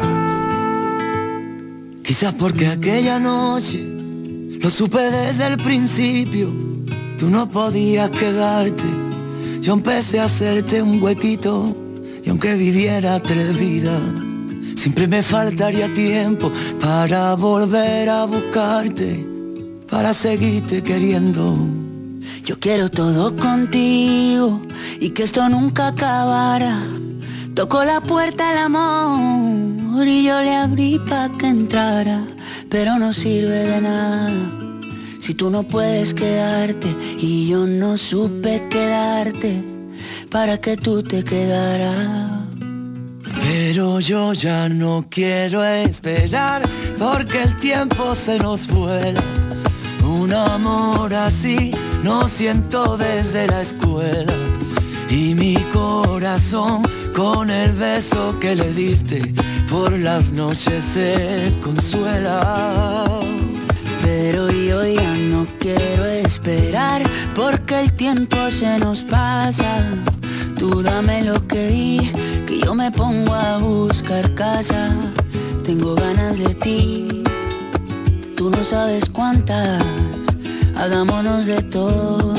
S8: Quizás porque aquella noche lo supe desde el principio. Tú no podías quedarte. Yo empecé a hacerte un huequito. Y aunque viviera 3 vidas, siempre me faltaría tiempo para volver a buscarte, para seguirte queriendo. Yo quiero todo contigo y que esto nunca acabara. Tocó la puerta al amor y yo le abrí pa' que entrara, pero no sirve de nada si tú no puedes quedarte y yo no supe quedarte para que tú te quedaras. Pero yo ya no quiero esperar porque el tiempo se nos vuela. Un amor así no siento desde la escuela. Y mi corazón con el beso que le diste por las noches se consuela. Pero yo ya no quiero esperar porque el tiempo se nos pasa. Tú dame lo que yo me pongo a buscar casa. Tengo ganas de ti, tú no sabes cuántas. Hagámonos de todo,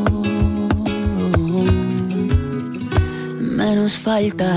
S8: menos falta.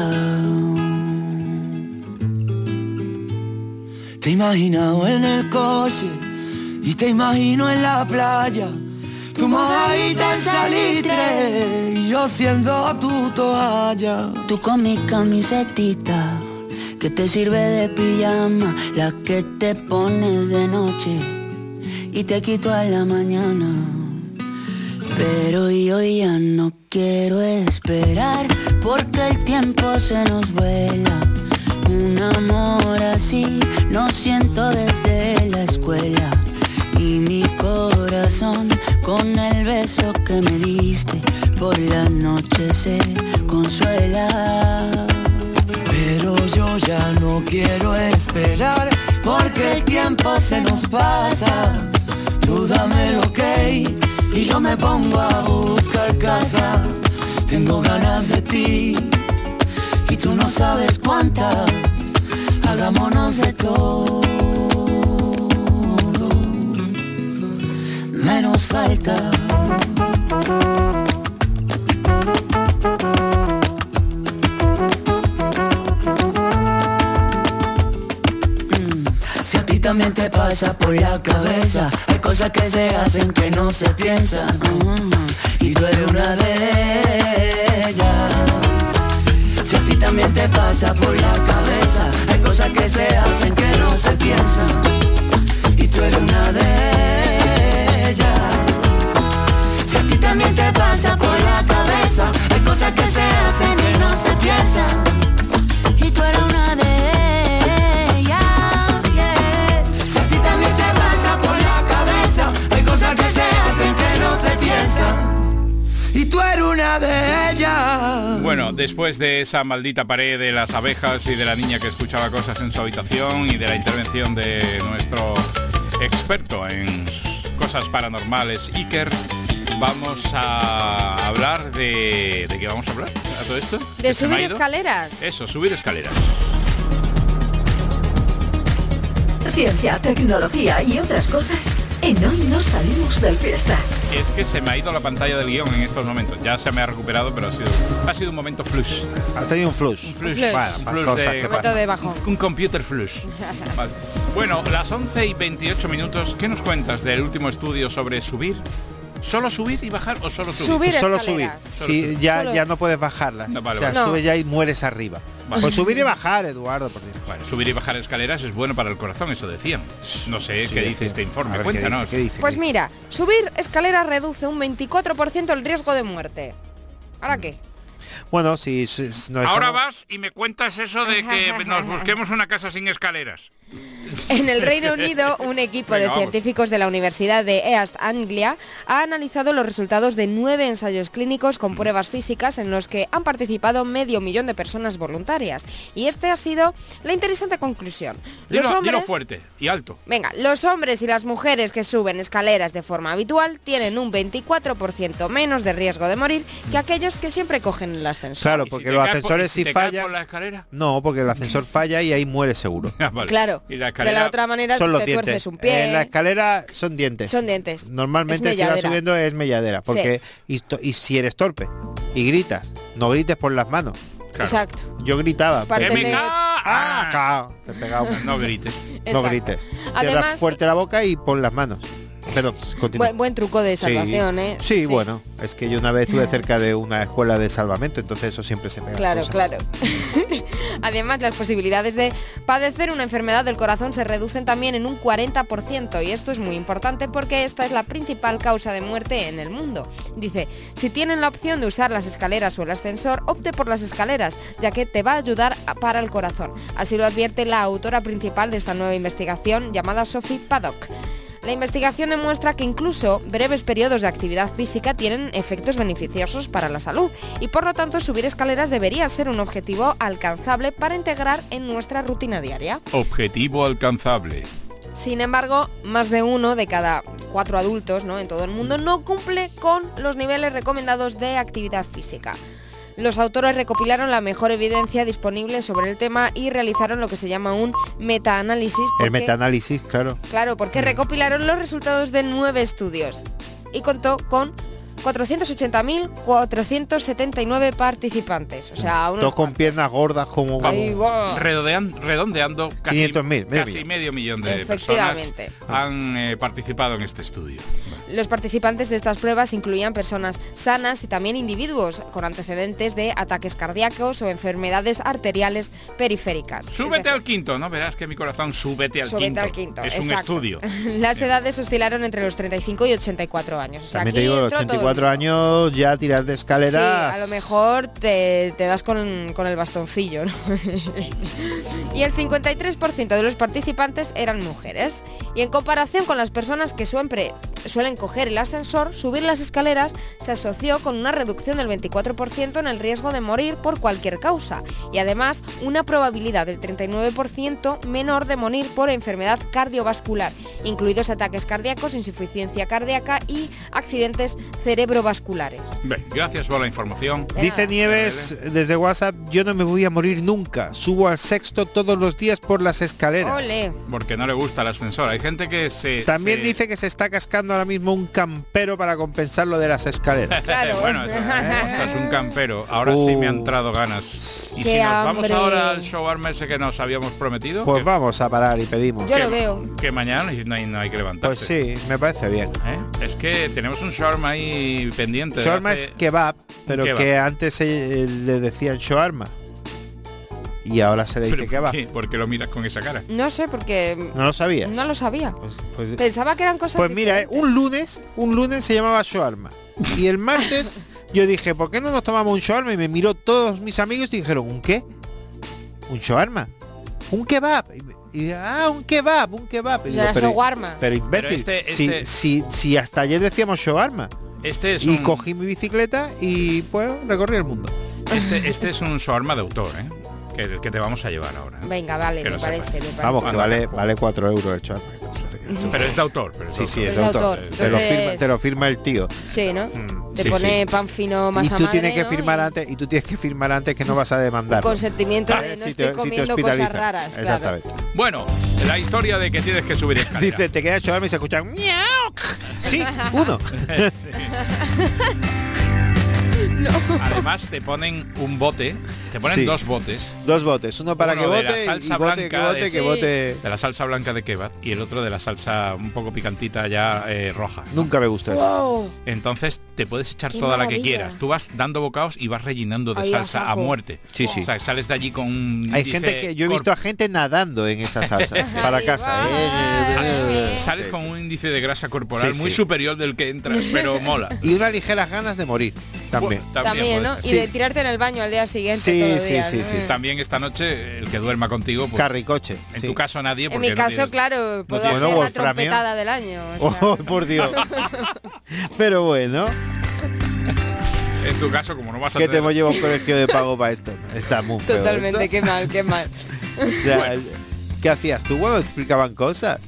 S8: Te he imaginado en el coche y te imagino en la playa. Tu mojadita en salitre y yo siendo tu toalla. Tú con mi camisetita
S13: que te sirve de pijama, la que te pones de noche y te quito a la mañana. Pero yo ya no quiero esperar, porque el tiempo se nos vuela. Un amor así lo siento desde la escuela. Y mi corazón con el beso que me diste por la noche se consuela.
S8: Pero yo ya no quiero esperar, porque el tiempo se nos pasa. Tú dame el ok y yo me pongo a buscar casa. Tengo ganas de ti y tú no sabes cuántas. Hagámonos de todo, menos falta. Si a ti también te pasa por la cabeza, hay cosas que se hacen que no se piensan, y tú eres una de ellas. Si a ti también te pasa por la cabeza, hay cosas que se hacen que no se piensan, y tú eres una de ellas. Si a ti también te pasa por la cabeza, hay cosas que se hacen que no se piensan, y tú eres una de ellas. Yeah. Si a ti también te pasa por la cabeza, hay cosas que se hacen que no se piensan, y tú eres una de ellas.
S2: Bueno, después de esa maldita pared de las abejas y de la niña que escuchaba cosas en su habitación y de la intervención de nuestro experto en cosas paranormales, Iker, vamos a hablar ¿de qué vamos a hablar a todo esto?
S5: De subir escaleras.
S2: Eso, subir escaleras.
S7: Ciencia, tecnología y otras cosas en Hoy No Salimos del Fiesta.
S2: Es que se me ha ido la pantalla del guión en estos momentos. Ya se me ha recuperado, pero ha sido un momento flush.
S3: Has tenido un flush.
S2: Un flush.
S3: Bueno,
S2: un computer flush. Vale. Bueno, las 11:28 minutos. ¿Qué nos cuentas del último estudio sobre subir? ¿Solo subir y bajar o solo subir?
S3: Solo subir. Sí, ya no puedes bajarlas.
S2: No, vale,
S3: o sea,
S2: vale.
S3: subes ya y mueres arriba. Vale. Pues subir y bajar, Eduardo, por decir.
S2: Bueno, subir y bajar escaleras es bueno para el corazón, eso decían. No sé qué dice este informe.
S3: Ver,
S2: Cuéntanos.
S3: ¿qué dice?
S5: Pues mira, subir escaleras reduce un 24% el riesgo de muerte. ¿Ahora qué?
S3: Bueno, si no es
S2: Ahora
S3: como...
S2: vas y me cuentas eso de que nos busquemos una casa sin escaleras.
S5: En el Reino Unido, un equipo de científicos de la Universidad de East Anglia ha analizado los resultados de 9 ensayos clínicos con pruebas físicas en los que han participado 500.000 de personas voluntarias. Y este ha sido la interesante conclusión.
S2: Dilo fuerte y alto.
S5: Venga, los hombres y las mujeres que suben escaleras de forma habitual tienen un 24% menos de riesgo de morir que aquellos que siempre cogen el ascensor.
S3: Claro, porque los ascensores si fallan...
S2: por la escalera?
S3: No, porque el ascensor falla y ahí muere seguro.
S2: Vale.
S5: Claro.
S2: Y la
S5: de la otra manera
S3: son los
S5: te
S3: dientes.
S5: tuerces un pie.
S3: En la escalera son dientes.
S5: Son dientes.
S3: Normalmente si vas subiendo es melladera. Porque y si eres torpe y gritas, no grites por las manos.
S5: Claro. Exacto.
S3: Yo gritaba.
S5: Pero
S3: te pegaba.
S2: No grites.
S3: No grites.
S5: Además,
S3: cierra fuerte la boca y pon las manos. Pero
S5: buen truco de salvación,
S3: sí.
S5: ¿eh?
S3: Sí, bueno, es que yo una vez estuve cerca de una escuela de salvamento, entonces eso siempre se pega.
S5: Claro. Además, las posibilidades de padecer una enfermedad del corazón se reducen también en un 40%, y esto es muy importante porque esta es la principal causa de muerte en el mundo. Dice, si tienen la opción de usar las escaleras o el ascensor, opte por las escaleras, ya que te va a ayudar para el corazón. Así lo advierte la autora principal de esta nueva investigación, llamada Sophie Paddock. La investigación demuestra que incluso breves periodos de actividad física tienen efectos beneficiosos para la salud y por lo tanto subir escaleras debería ser un objetivo alcanzable para integrar en nuestra rutina diaria.
S2: Objetivo alcanzable.
S5: Sin embargo, más de 1 de cada 4 adultos, ¿no?, en todo el mundo no cumple con los niveles recomendados de actividad física. Los autores recopilaron la mejor evidencia disponible sobre el tema y realizaron lo que se llama un metaanálisis.
S3: El metaanálisis, claro.
S5: Claro, porque recopilaron los resultados de 9 estudios y contó con 480.479 participantes. O sea,
S3: todos con piernas gordas como...
S2: Redondeando casi
S3: 500.000,
S2: medio millón de personas han participado en este estudio.
S5: Los participantes de estas pruebas incluían personas sanas y también individuos con antecedentes de ataques cardíacos o enfermedades arteriales periféricas.
S2: Súbete al quinto, ¿no? Verás que mi corazón, súbete al quinto. Es un estudio.
S5: Las edades oscilaron entre los 35 y 84 años. O sea,
S3: también te digo, los 84 años ya tirar de escaleras...
S5: Sí, a lo mejor te das con el bastoncillo, ¿no? Y el 53% de los participantes eran mujeres. Y en comparación con las personas que suelen coger el ascensor, subir las escaleras se asoció con una reducción del 24% en el riesgo de morir por cualquier causa. Y además, una probabilidad del 39% menor de morir por enfermedad cardiovascular, incluidos ataques cardíacos, insuficiencia cardíaca y accidentes cerebrovasculares.
S2: Bien, gracias por la información.
S3: Dice Nieves desde WhatsApp, yo no me voy a morir nunca, subo al sexto todos los días por las escaleras.
S5: Ole.
S2: Porque no le gusta el ascensor. Hay gente que
S3: También dice que se está cascando ahora mismo un campero para compensar lo de las escaleras.
S5: Claro.
S2: Bueno, es un campero. Ahora sí me han entrado ganas. Y
S5: Qué
S2: si nos vamos
S5: hambre.
S2: ahora al shawarma ese que nos habíamos prometido,
S3: Pues vamos a parar y pedimos.
S5: Yo lo veo.
S2: que mañana no hay que levantarse.
S3: Pues sí, me parece bien.
S2: Es que tenemos un shawarma ahí pendiente.
S3: Shawarma es kebab, pero
S2: kebab.
S3: que antes le decían shawarma. Y ahora se le dice kebab.
S2: ¿Por qué lo miras con esa cara?
S5: No sé, porque...
S3: ¿No lo sabías?
S5: No lo sabía.
S3: Pues
S5: Pensaba que eran cosas
S3: Pues mira, un lunes se llamaba shawarma. Y el martes yo dije, ¿por qué no nos tomamos un shawarma? Y me miró todos mis amigos y dijeron, ¿un qué? ¿Un shawarma? ¿Un kebab? Y un kebab. Y
S5: será shawarma.
S3: Pero imbécil,
S2: Pero
S3: si hasta ayer decíamos shawarma.
S2: Y
S3: cogí mi bicicleta y pues recorrí el mundo.
S2: Este es un shawarma de autor, que te vamos a llevar ahora.
S5: Venga, vale,
S2: Que
S5: me
S2: lo
S5: parece.
S2: sepas.
S3: Vamos, que vale 4 euros el shawarma.
S2: Pero es de autor.
S3: Sí, es
S5: Es
S3: de autor.
S5: Entonces-
S3: Te lo firma el tío.
S5: Sí, ¿no? Te
S3: sí,
S5: pone
S3: sí.
S5: pan fino
S3: Y
S5: masa
S3: tú
S5: madre,
S3: tienes que
S5: ¿no?
S3: firmar antes, y tú tienes que firmar antes que no vas a demandar.
S5: Consentimiento de no estoy comiendo cosas raras, claro.
S3: Exactamente.
S2: Bueno, la historia de que tienes que subir escaleras.
S3: Dice, te queda el shawarma y se escucha miau. Sí, uno.
S2: Además te ponen un bote, te ponen
S3: Sí.
S2: 2 botes.
S3: 2 botes, uno para
S2: Uno
S3: que
S2: de la
S3: bote
S2: salsa
S3: y bote,
S2: blanca
S3: que bote.
S2: de la salsa blanca de kebab y el otro de la salsa un poco picantita ya roja.
S3: Nunca me gusta eso.
S5: Wow.
S2: Entonces te puedes echar
S5: Qué
S2: toda la que
S5: maravilla.
S2: quieras. Tú vas dando bocados y vas rellenando de
S5: Ahí a
S2: salsa a
S5: saco.
S2: muerte.
S3: Sí, sí.
S2: O sea, sales de allí con un
S3: Hay
S2: índice
S3: gente que yo he visto a gente nadando en esa salsa para
S5: Ahí
S3: casa.
S5: va.
S2: sales
S3: Sí,
S2: con
S3: sí.
S2: un índice de grasa corporal
S3: Sí,
S2: muy
S3: sí.
S2: superior del que entras, pero mola.
S3: Y unas ligeras ganas de morir también.
S5: También, ¿no?
S2: puede
S5: Y
S2: ser.
S5: de tirarte en el baño al día siguiente
S3: Sí,
S5: todos los
S3: sí,
S5: días,
S3: sí,
S5: ¿no?
S3: sí, sí.
S2: También esta noche el que duerma contigo, pues,
S3: Carricoche.
S2: en
S3: sí.
S2: tu caso nadie.
S5: En
S2: Porque
S5: mi
S2: no
S5: caso,
S2: tienes-
S5: claro, puedo
S2: tienes-
S5: hacer la
S3: Wolframio.
S5: trompetada del año. O sea.
S3: Oh, por Dios. Pero
S2: En tu caso, como no vas a
S3: que
S2: tener-
S3: te llevo un colegio de pago para esto. Está muy feo
S5: Totalmente,
S3: esto.
S5: qué mal, qué mal.
S3: O sea, ¿qué hacías tú cuando te explicaban cosas?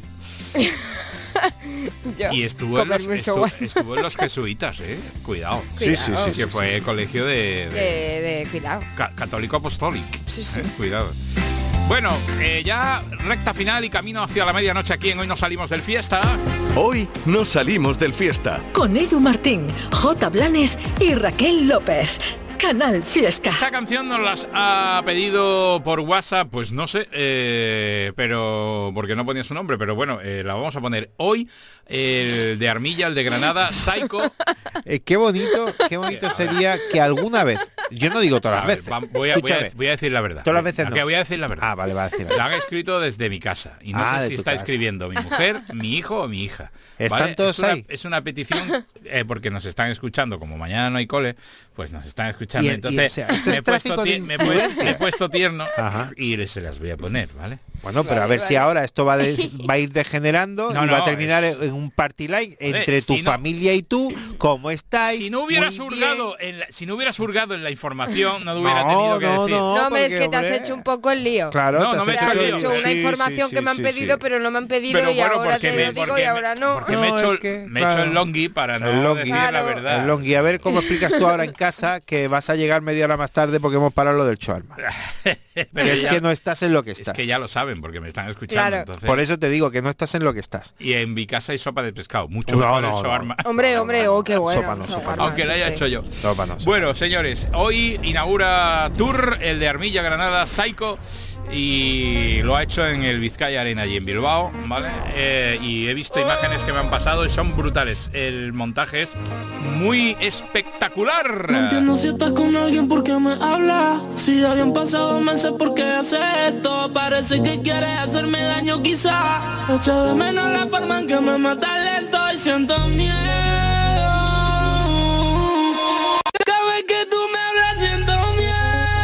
S5: Yo,
S2: Y estuvo en, los,
S5: comerme shawarma.
S2: estuvo en los jesuitas, Cuidado.
S3: Sí, sí, sí,
S2: Que fue colegio
S5: de cuidado.
S2: católico apostólico.
S5: Sí, sí.
S2: Cuidado. Bueno, ya recta final y camino hacia la medianoche aquí en Hoy Nos Salimos del Fiesta.
S12: Hoy nos salimos del fiesta.
S7: Con Edu Martín, J. Blanes y Raquel López. Canal Fiesta.
S2: Esta canción nos las ha pedido por WhatsApp, pues no sé, pero porque no ponía su nombre, pero bueno, la vamos a poner hoy. El de Armilla, el de Granada, Psycho.
S3: Qué bonito sería que alguna vez, yo no digo todas las
S2: A ver,
S3: veces.
S2: voy a
S3: Escúchame,
S2: decir la verdad.
S3: Todas las veces no.
S2: Que voy a decir la verdad.
S3: Ah, vale, va a decir.
S2: La han escrito desde mi casa y no sé
S3: De
S2: si
S3: tu
S2: está
S3: casa.
S2: escribiendo mi mujer, mi hijo o mi hija.
S3: ¿Están todos ahí?
S2: Es una petición porque nos están escuchando, como mañana no hay cole, pues nos están escuchando. Entonces
S3: o sea, esto
S2: me,
S3: es
S2: he puesto
S3: tráfico de
S2: me he puesto tierno
S3: Ajá.
S2: y se las voy a poner, ¿vale?
S3: Bueno, pero a
S5: Vale,
S3: ver si
S5: vale.
S3: ahora esto va a ir degenerando
S2: No,
S3: y va a
S2: no,
S3: terminar
S2: es-
S3: en un party line
S2: Joder,
S3: entre tu
S2: si no-
S3: familia y tú. ¿Cómo estáis?
S2: Si no hubieras
S3: Muy
S2: hurgado si no hubieras hurgado en la información, no hubiera tenido que decir.
S5: No, hombre, es
S3: porque,
S5: que te has
S3: hombre,
S5: hecho un poco el lío.
S3: Claro,
S2: No,
S3: te
S2: no
S3: has
S2: me he
S5: Te
S2: hecho
S5: has
S2: el lío.
S5: hecho una
S3: Sí,
S5: información
S3: sí,
S5: que me han
S3: sí,
S5: pedido,
S3: sí.
S5: pero no me han pedido
S2: Pero
S5: y
S2: bueno,
S5: ahora
S2: porque
S5: te
S2: me-
S5: lo digo
S2: porque
S5: y ahora no.
S2: Porque
S3: No,
S2: me he hecho,
S3: es que,
S2: me he hecho
S3: claro.
S2: el longui para no
S3: El longui.
S2: decir la
S5: Claro.
S2: verdad.
S3: El longui, a ver cómo explicas tú ahora en casa que vas a llegar media hora más tarde porque hemos parado lo del shawarma.
S2: Pero
S3: Que es
S2: ya-
S3: que no estás en lo que
S2: es
S3: estás.
S2: que ya lo saben porque me están escuchando.
S5: Claro.
S2: Entonces,
S3: Por eso te digo que no estás en lo que estás.
S2: y en mi casa hay sopa de pescado, mucho
S3: No,
S2: mejor
S3: no,
S2: el
S3: no.
S2: shawarma.
S5: Hombre, oh, qué bueno.
S3: Sopa no, sopa no.
S5: shawarma,
S2: Aunque la
S5: sí,
S2: haya
S5: sí.
S2: hecho yo.
S3: Sopa no, sopa.
S2: Bueno, señores, hoy inaugura Tour, el de Armilla Granada, Psycho. y lo ha hecho en el Vizcaya Arena allí en Bilbao, ¿vale? Y he visto imágenes que me han pasado y son brutales. El montaje es muy espectacular.
S8: No entiendo si estás con alguien porque me habla. Si ya habían pasado meses porque hace esto. Parece que quieres hacerme daño quizá. Echo de menos la forma en que me mata lento y siento miedo. Cada vez que tú me hablas siento miedo.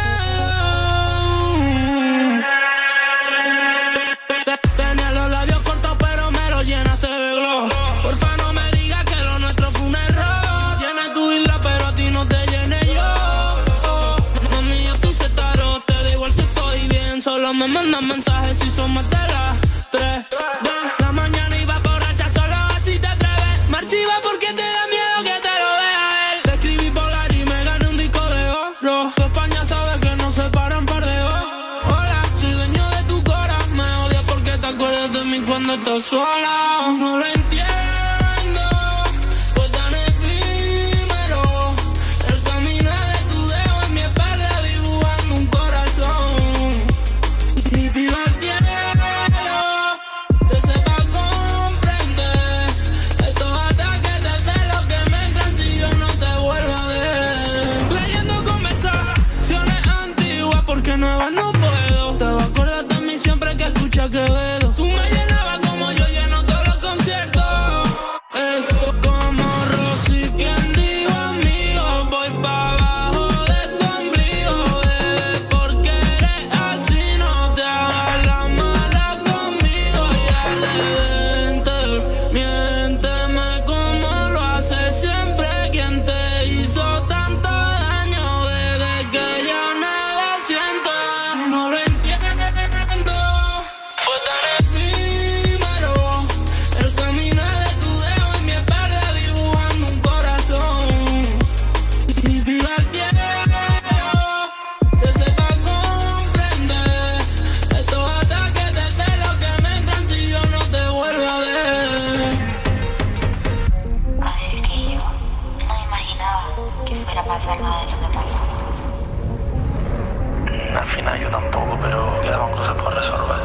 S8: Tenía los labios cortos pero me los llenaste de glow. Porfa no me digas que lo nuestro fue un error. Llena tu isla pero a ti no te llené yo. Mami yo estoy setaro, te da igual si estoy bien. Solo me mandan mensajes si son más de las 3 de la mañana y va borracha solo así te atreves. Me archiva porque te da miedo que te lo vea él. Te escribí polar y me gané un disco de oro. Tu España sabe que no se paran par de ojos. Hola, soy dueño de tu cora. Me odias porque te acuerdas de mí cuando estás sola. No lo entiendo, fue tan efímero. El caminar de tu dedo en mi espalda dibujando un corazón. Y pido al cielo que sepa comprender estos ataques de celos que me entran si yo no te vuelvo a ver. Leyendo conversaciones antiguas porque nuevas no puedo. Te vas a acordar de mí siempre que escuchas Quevedo. Tú me llenabas como yo lleno todos los conciertos. Como Rosy quien dijo amigo, voy pa' abajo de tu ombligo, bebé, porque eres así, no te hagas la mala conmigo. Ya miénteme como lo hace siempre quien te hizo tanto daño, bebé, que ya nada siento. No lo entiendo, fue tan efímero. El caminar de tu dedo en mi espalda dibujando un corazón. Y pido al cielo que sepa comprender estos ataques de celos que me entran si yo no te vuelvo a ver.
S9: A ver, es que yo no me imaginaba que fuera a pasar nada de lo que pasó.
S11: Al final yo tampoco, pero quedaban cosas por resolver.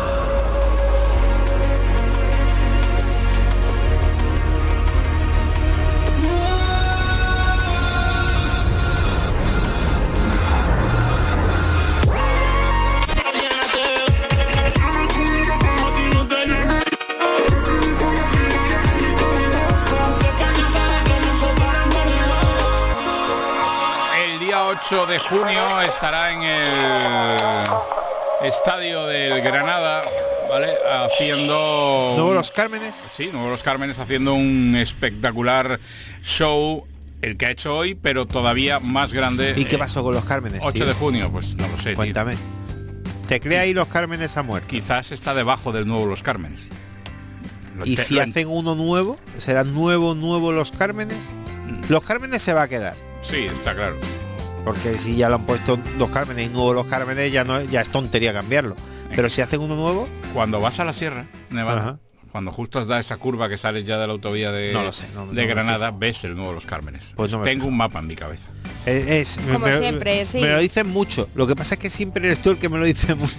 S2: El día 8 de junio estará en el estadio del Granada, ¿vale? Haciendo...
S3: ¿Nuevo Los Cármenes?
S2: Sí, Nuevo Los Cármenes haciendo un espectacular show, el que ha hecho hoy, pero todavía más grande.
S3: ¿Y qué pasó con Los Cármenes,
S2: 8
S3: tío?
S2: de junio, pues no lo sé, tío.
S3: Cuéntame. ¿Te crea ahí Los Cármenes a muerte?
S2: Quizás está debajo del Nuevo Los Cármenes.
S3: ¿Y si hacen uno nuevo? ¿Será nuevo Los Cármenes? Los Cármenes se va a quedar.
S2: Sí, está claro.
S3: Porque si ya lo han puesto Los Cármenes y nuevo Los Cármenes, ya es tontería cambiarlo. Pero si hacen uno nuevo...
S2: Cuando vas a la Sierra Nevada,
S3: Ajá.
S2: cuando justo has dado esa curva que sales ya de la autovía de,
S3: No lo sé,
S2: de Granada, ves el Nuevo Los Cármenes.
S3: Pues no me
S2: Tengo un mapa en mi cabeza.
S5: Como siempre, sí.
S3: Me lo dicen mucho. Lo que pasa es que siempre eres tú el que me lo dice mucho.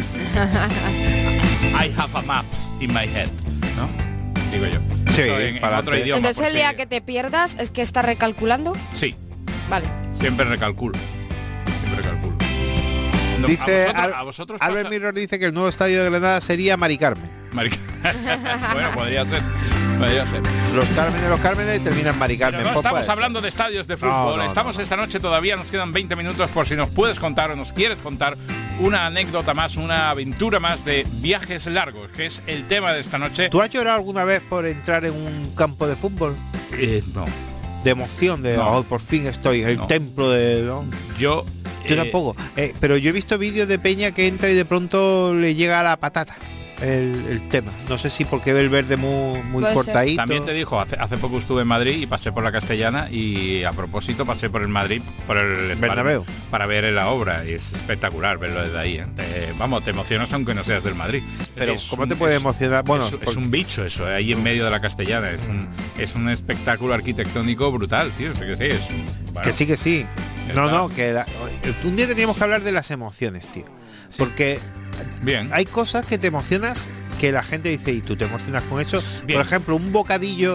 S2: I have a maps in my head, ¿no? Digo yo.
S3: Sí,
S2: en otro idioma.
S5: Entonces
S2: pues
S5: el día
S2: sí.
S5: que te pierdas es que estás recalculando.
S2: Sí,
S5: Vale.
S2: siempre recalculo. Siempre recalculo. No,
S3: Dice
S2: a vosotros
S3: Albert
S2: pasa-
S3: Mirror dice que el nuevo estadio de Granada sería Mari Carmen.
S2: Bueno, podría ser. Podría ser.
S3: Los Cármenes y terminan Mari
S2: Pero
S3: Carmen.
S2: no
S3: Pues
S2: estamos
S3: puede ser.
S2: hablando de estadios de fútbol.
S3: No,
S2: Estamos esta noche todavía, nos quedan 20 minutos por si nos puedes contar o nos quieres contar una anécdota más, una aventura más de viajes largos, que es el tema de esta noche.
S3: ¿Tú has llorado alguna vez por entrar en un campo de fútbol?
S2: No.
S3: De emoción, de
S2: No.
S3: "Oh, por fin estoy, el
S2: No.
S3: templo de... ¿no?
S2: Yo
S3: tampoco. Pero yo he visto vídeos de Peña que entra y de pronto le llega a la patata el tema. No sé si porque ve el verde muy
S5: Puede
S3: cortadito.
S2: También te dijo, hace poco estuve en Madrid y pasé por la Castellana y a propósito pasé por el Madrid, por el
S3: Bernabéu.
S2: para ver la obra y es espectacular verlo desde ahí. Te emocionas aunque no seas del Madrid.
S3: Pero
S2: Es
S3: ¿cómo
S2: un-
S3: te puede
S2: es-
S3: emocionar? Bueno,
S2: es un bicho eso, ahí en medio de la Castellana. Es un espectáculo arquitectónico brutal, tío. O sea que sí, bueno,
S3: que sí. No, que un día teníamos que hablar de las emociones, tío. Sí. Porque hay cosas que te emocionas que la gente dice, ¿y tú te emocionas con eso? Bien. Por ejemplo, un bocadillo...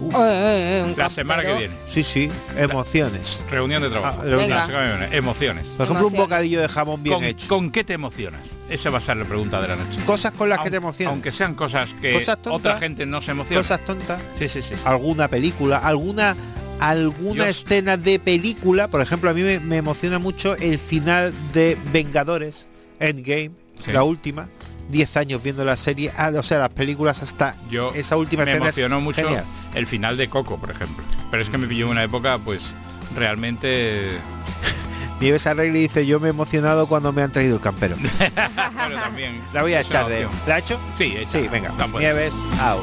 S2: la semana que viene.
S3: Sí, emociones.
S2: Reunión de trabajo. Emociones.
S3: Por ejemplo, un bocadillo de jamón bien hecho.
S2: ¿Con qué te emocionas? Esa va a ser la pregunta de la noche.
S3: Cosas con las que te emocionas.
S2: Aunque sean cosas que otra gente no se emociona.
S3: Cosas tontas.
S2: Sí.
S3: Alguna película, alguna escena de película. Por ejemplo, a mí me emociona mucho el final de Vengadores, Endgame, la última. 10 años viendo la serie, o sea, las películas hasta esa última
S2: me
S3: escena.
S2: Me emocionó mucho genial. El final de Coco, por ejemplo. Pero es que me pilló en una época, pues, realmente...
S3: Nieves Arregui dice, yo me he emocionado cuando me han traído el campero.
S2: Bueno, también.
S3: La voy a echar de... ¿La ha hecho?
S2: Sí, hecha.
S3: Sí, venga. Nieves, out.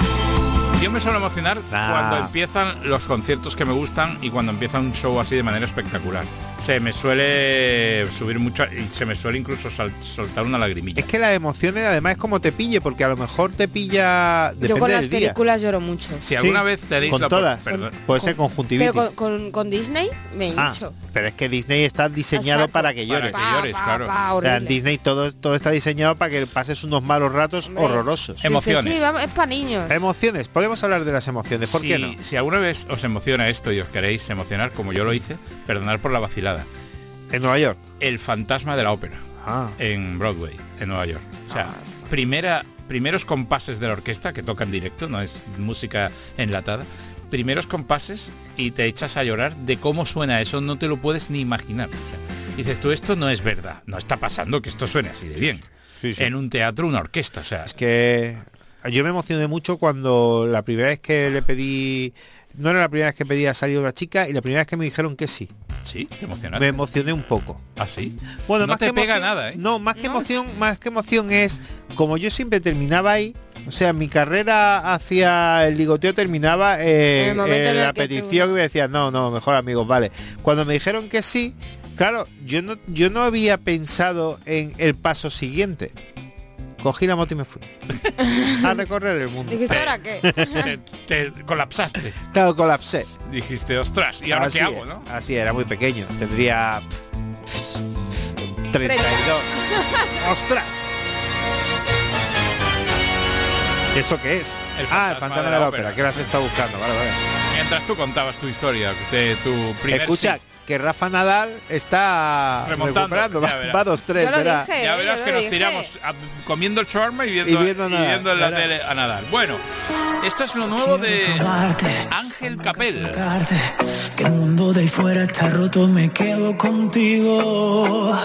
S2: Yo me suelo emocionar cuando empiezan los conciertos que me gustan y cuando empieza un show así de manera espectacular. Se me suele subir mucho y se me suele incluso soltar una lagrimilla.
S3: Es que las emociones además es como te pille, porque a lo mejor te pilla...
S5: Yo con las películas lloro mucho.
S2: Si alguna vez tenéis
S3: con todas, puede ser conjuntivitis.
S5: Pero con Disney me hincho.
S3: Pero es que Disney está diseñado para que llores.
S2: Para que llores, claro.
S3: O sea, en Disney todo está diseñado para que pases unos malos ratos horrorosos.
S2: Emociones.
S5: Sí, es para niños.
S3: Emociones. Podemos hablar de las emociones. ¿Por qué no?
S2: Si alguna vez os emociona esto y os queréis emocionar como yo lo hice, perdonad por la vacilada.
S3: En Nueva York.
S2: El fantasma de la ópera. En Broadway, en Nueva York. O sea, primeros compases de la orquesta que tocan directo, no es música enlatada. Primeros compases y te echas a llorar de cómo suena eso, no te lo puedes ni imaginar. O sea, dices tú, esto no es verdad, no está pasando que esto suene así de bien. Sí. En un teatro, una orquesta, o sea.
S3: Es que yo me emocioné mucho cuando la primera vez que le pedí... No era la primera vez que pedía salir a una chica y la primera vez que me dijeron que sí.
S2: Sí, te emocionaste.
S3: Me emocioné un poco.
S2: ¿Ah, sí?
S3: Bueno,
S2: no
S3: más
S2: te
S3: que
S2: pega
S3: emoción,
S2: nada, ¿eh?
S3: No, más que emoción es, como yo siempre terminaba ahí, o sea, mi carrera hacia el ligoteo terminaba en la petición y me decían, no, mejor amigos, vale. Cuando me dijeron que sí, claro, yo no había pensado en el paso siguiente. Cogí la moto y me fui a recorrer el mundo.
S5: ¿Dijiste ahora qué?
S2: Te colapsaste.
S3: Claro, colapsé.
S2: Dijiste, ostras, ¿y ahora qué hago, no?
S3: Así era, muy pequeño. Tendría 32. ¡Ostras! ¿Eso qué es?
S2: El fantasma
S3: de la ópera, que lo has estado buscando. Vale.
S2: Mientras tú contabas tu historia de tu primer...
S3: Escucha, que Rafa Nadal está recuperando, va 2-3.
S2: Ya verás que nos tiramos comiendo el shawarma y viendo en la tele a Nadal. Bueno, esto es lo nuevo de Ángel Capel.
S8: Que el mundo de ahí fuera está roto, me quedo contigo.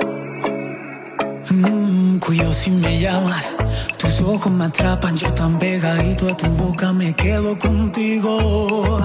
S8: Cuyo si me llamas, tus ojos me atrapan, yo tan pegadito a tu boca me quedo contigo.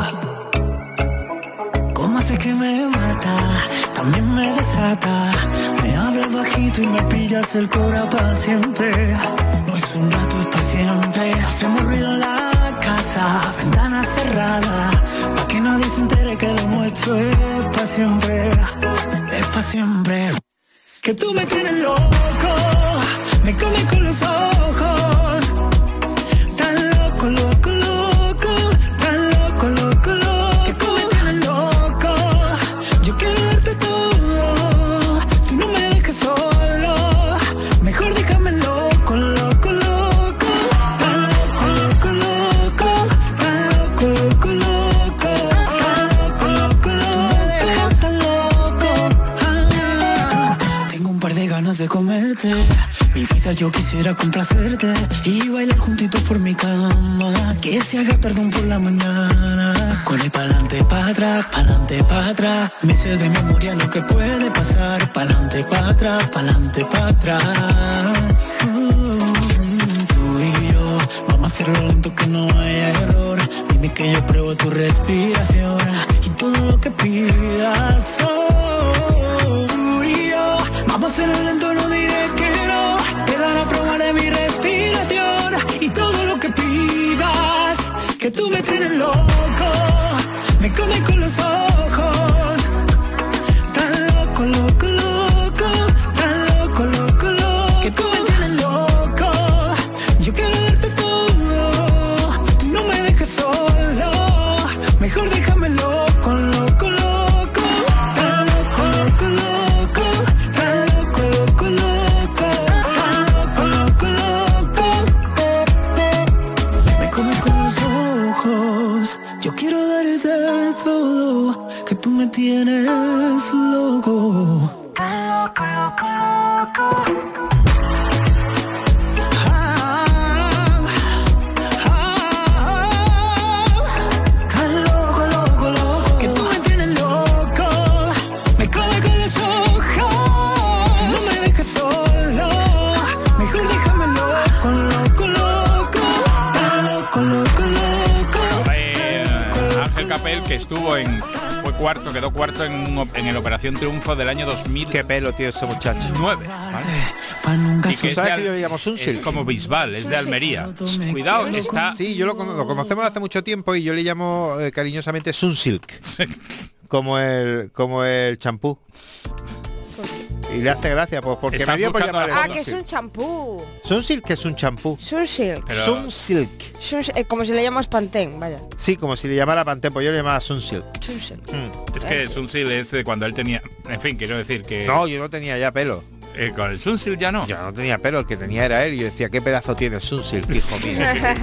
S8: ¿Cómo haces que me mata? También me desata. Me hablas bajito y me pillas el cora para siempre. No es un rato, es para siempre. Hacemos ruido en la casa, ventana cerrada, pa' que nadie se entere que lo nuestro es para siempre. Es para siempre. Que tú me tienes loco, me comes con los ojos. Tan loco, loco, loco, tan loco, loco, loco. Que tú me tienes loco, yo quiero darte todo. Tú no me dejes solo, mejor déjame loco, loco, loco. Tan loco, loco, loco, tan loco, loco, loco. Tan loco, loco, loco, tú me dejas tan loco. Tengo un par de ganas de comerte. Mi vida yo quisiera complacerte y bailar juntitos por mi cama. Que se haga tardón por la mañana. Corre pa'lante, pa' atrás, pa'lante, pa' atrás. Me sé de memoria lo que puede pasar. Pa'lante, pa' atrás, pa'lante, pa' atrás. Tú y yo, vamos a hacerlo lento que no haya error. Dime que yo pruebo tu respiración y todo lo que pidas. Tú y yo, vamos a hacerlo lento, no diré que no. Te daré a probar de mi respiración y todo lo que pidas. Que tú me tienes loco, me comes con los ojos. Tan loco, loco, loco, tan loco, loco, loco. Que tú me tienes loco, yo quiero darte todo. Tú no me dejes solo, mejor déjame loco, loco, loco. Tan todo, que tú me tienes loco. Loco, loco, loco.
S2: Capel, que estuvo quedó cuarto en el Operación Triunfo del año 2000.
S3: Qué pelo, tío, ese muchacho.
S2: 9, ¿vale? Y que
S3: ¿sabes que yo le llamo Sunsil?
S2: Es como Bisbal, es de Almería. Cuidado, está...
S3: Sí, lo conocemos hace mucho tiempo y yo le llamo cariñosamente Sunsilk. como el champú. Y le hace gracia, pues porque me dio por llamarle.
S5: Ah, que es un champú.
S3: Sunsilk, que es un champú.
S5: Sunsilk.
S2: Pero...
S5: Sunsilk. Como si le llamas Pantene, vaya.
S3: Sí, como si le llamara Pantene, pues yo le llamaba Sunsilk.
S2: Es que Sunsilk es de cuando él tenía... En fin, quiero decir que...
S3: No, yo no tenía ya pelo.
S2: Con el Sunsilk ya no.
S3: Yo no tenía pelo, el que tenía era él. Y yo decía, ¿qué pedazo tiene Sunsilk, hijo mío?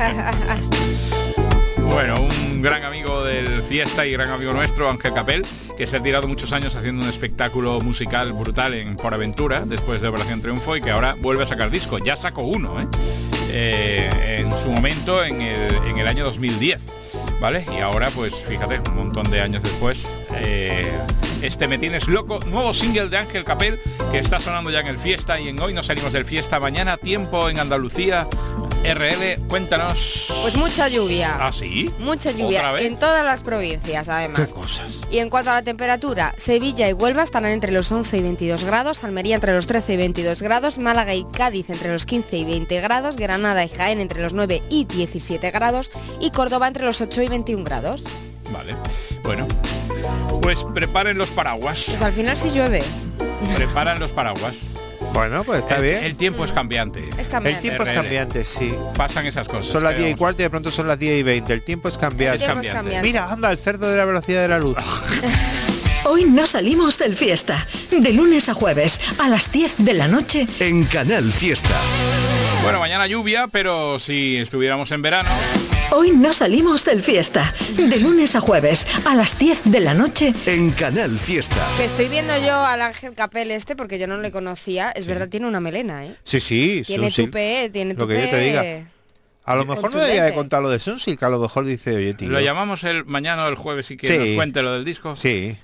S2: Bueno, un gran amigo del Fiesta y gran amigo nuestro, Ángel Capel, que se ha tirado muchos años haciendo un espectáculo musical brutal en Por Aventura, después de Operación Triunfo, y que ahora vuelve a sacar disco. Ya sacó uno, en su momento, en el año 2010, ¿vale? Y ahora, pues fíjate, un montón de años después, Me Tienes Loco, nuevo single de Ángel Capel, que está sonando ya en el Fiesta y en Hoy Nos Salimos del Fiesta. Mañana tiempo en Andalucía. RL, cuéntanos.
S5: Pues mucha lluvia.
S2: ¿Ah, sí?
S5: Mucha lluvia en todas las provincias, además.
S3: ¿Qué cosas?
S5: Y en cuanto a la temperatura, Sevilla y Huelva estarán entre los 11 y 22 grados, Almería entre los 13 y 22 grados, Málaga y Cádiz entre los 15 y 20 grados, Granada y Jaén entre los 9 y 17 grados y Córdoba entre los 8 y 21 grados.
S2: Vale, bueno, pues preparen los paraguas.
S5: Pues al final sí llueve.
S2: Preparan los paraguas.
S3: Bueno, pues está bien.
S2: El tiempo es cambiante.
S5: Es cambiante.
S3: El tiempo es cambiante, sí.
S2: Pasan esas cosas.
S3: Son las 10 y cuarto y de pronto son las 10 y 20. El tiempo es cambiante.
S5: El tiempo es cambiante.
S3: Mira, anda, el cerdo de la velocidad de la luz.
S7: Hoy no salimos del Fiesta. De lunes a jueves, a las 10 de la noche.
S12: En Canal Fiesta.
S2: Bueno, mañana lluvia, pero si estuviéramos en verano...
S7: Hoy no salimos del Fiesta. De lunes a jueves, a las 10 de la noche.
S12: En Canal Fiesta.
S5: Que estoy viendo yo al Ángel Capel porque yo no le conocía. Es verdad, tiene una melena, ¿eh?
S3: Sí.
S5: Tiene tupé, tiene
S3: lo
S5: tupé.
S3: que yo te diga. A lo mejor no debería de contar lo de Sunsilk, a lo mejor dice, oye, tío.
S2: Lo llamamos el mañana o el jueves si quieres nos cuente lo del disco.
S3: Sí.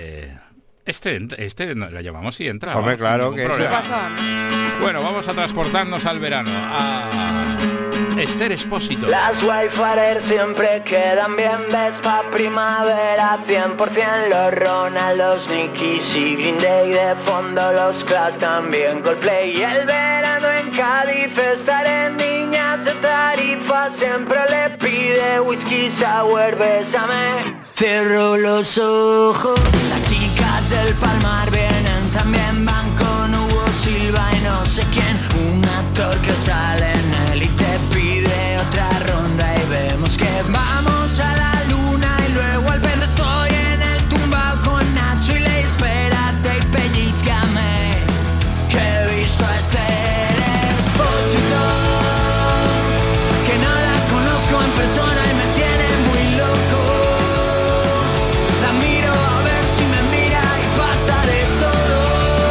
S2: Este lo llamamos y entra.
S3: Hombre, claro que
S5: ¿Qué pasa?
S2: Bueno, vamos a transportarnos al verano. A Esther Expósito.
S14: Las Wildfire siempre quedan bien, ves pa' primavera 100% los Ronaldos, Nickies y Green Day, de fondo los Clash, también Coldplay. Y el verano en Cádiz, estar en Niñas de Tarifa siempre le pide whisky sour, bésame. Cierro los ojos, las chicas del Palmar vienen, también van con Hugo Silva y no sé quién, un actor que sale en él y te pide otra ronda y vemos que vamos a la luna y luego al verlo estoy en el tumbao con Nacho y le espérate y pellizcame, que he visto a Esther Expósito, que no la conozco en persona y me tiene muy loco, la miro a ver si me mira y pasa de todo,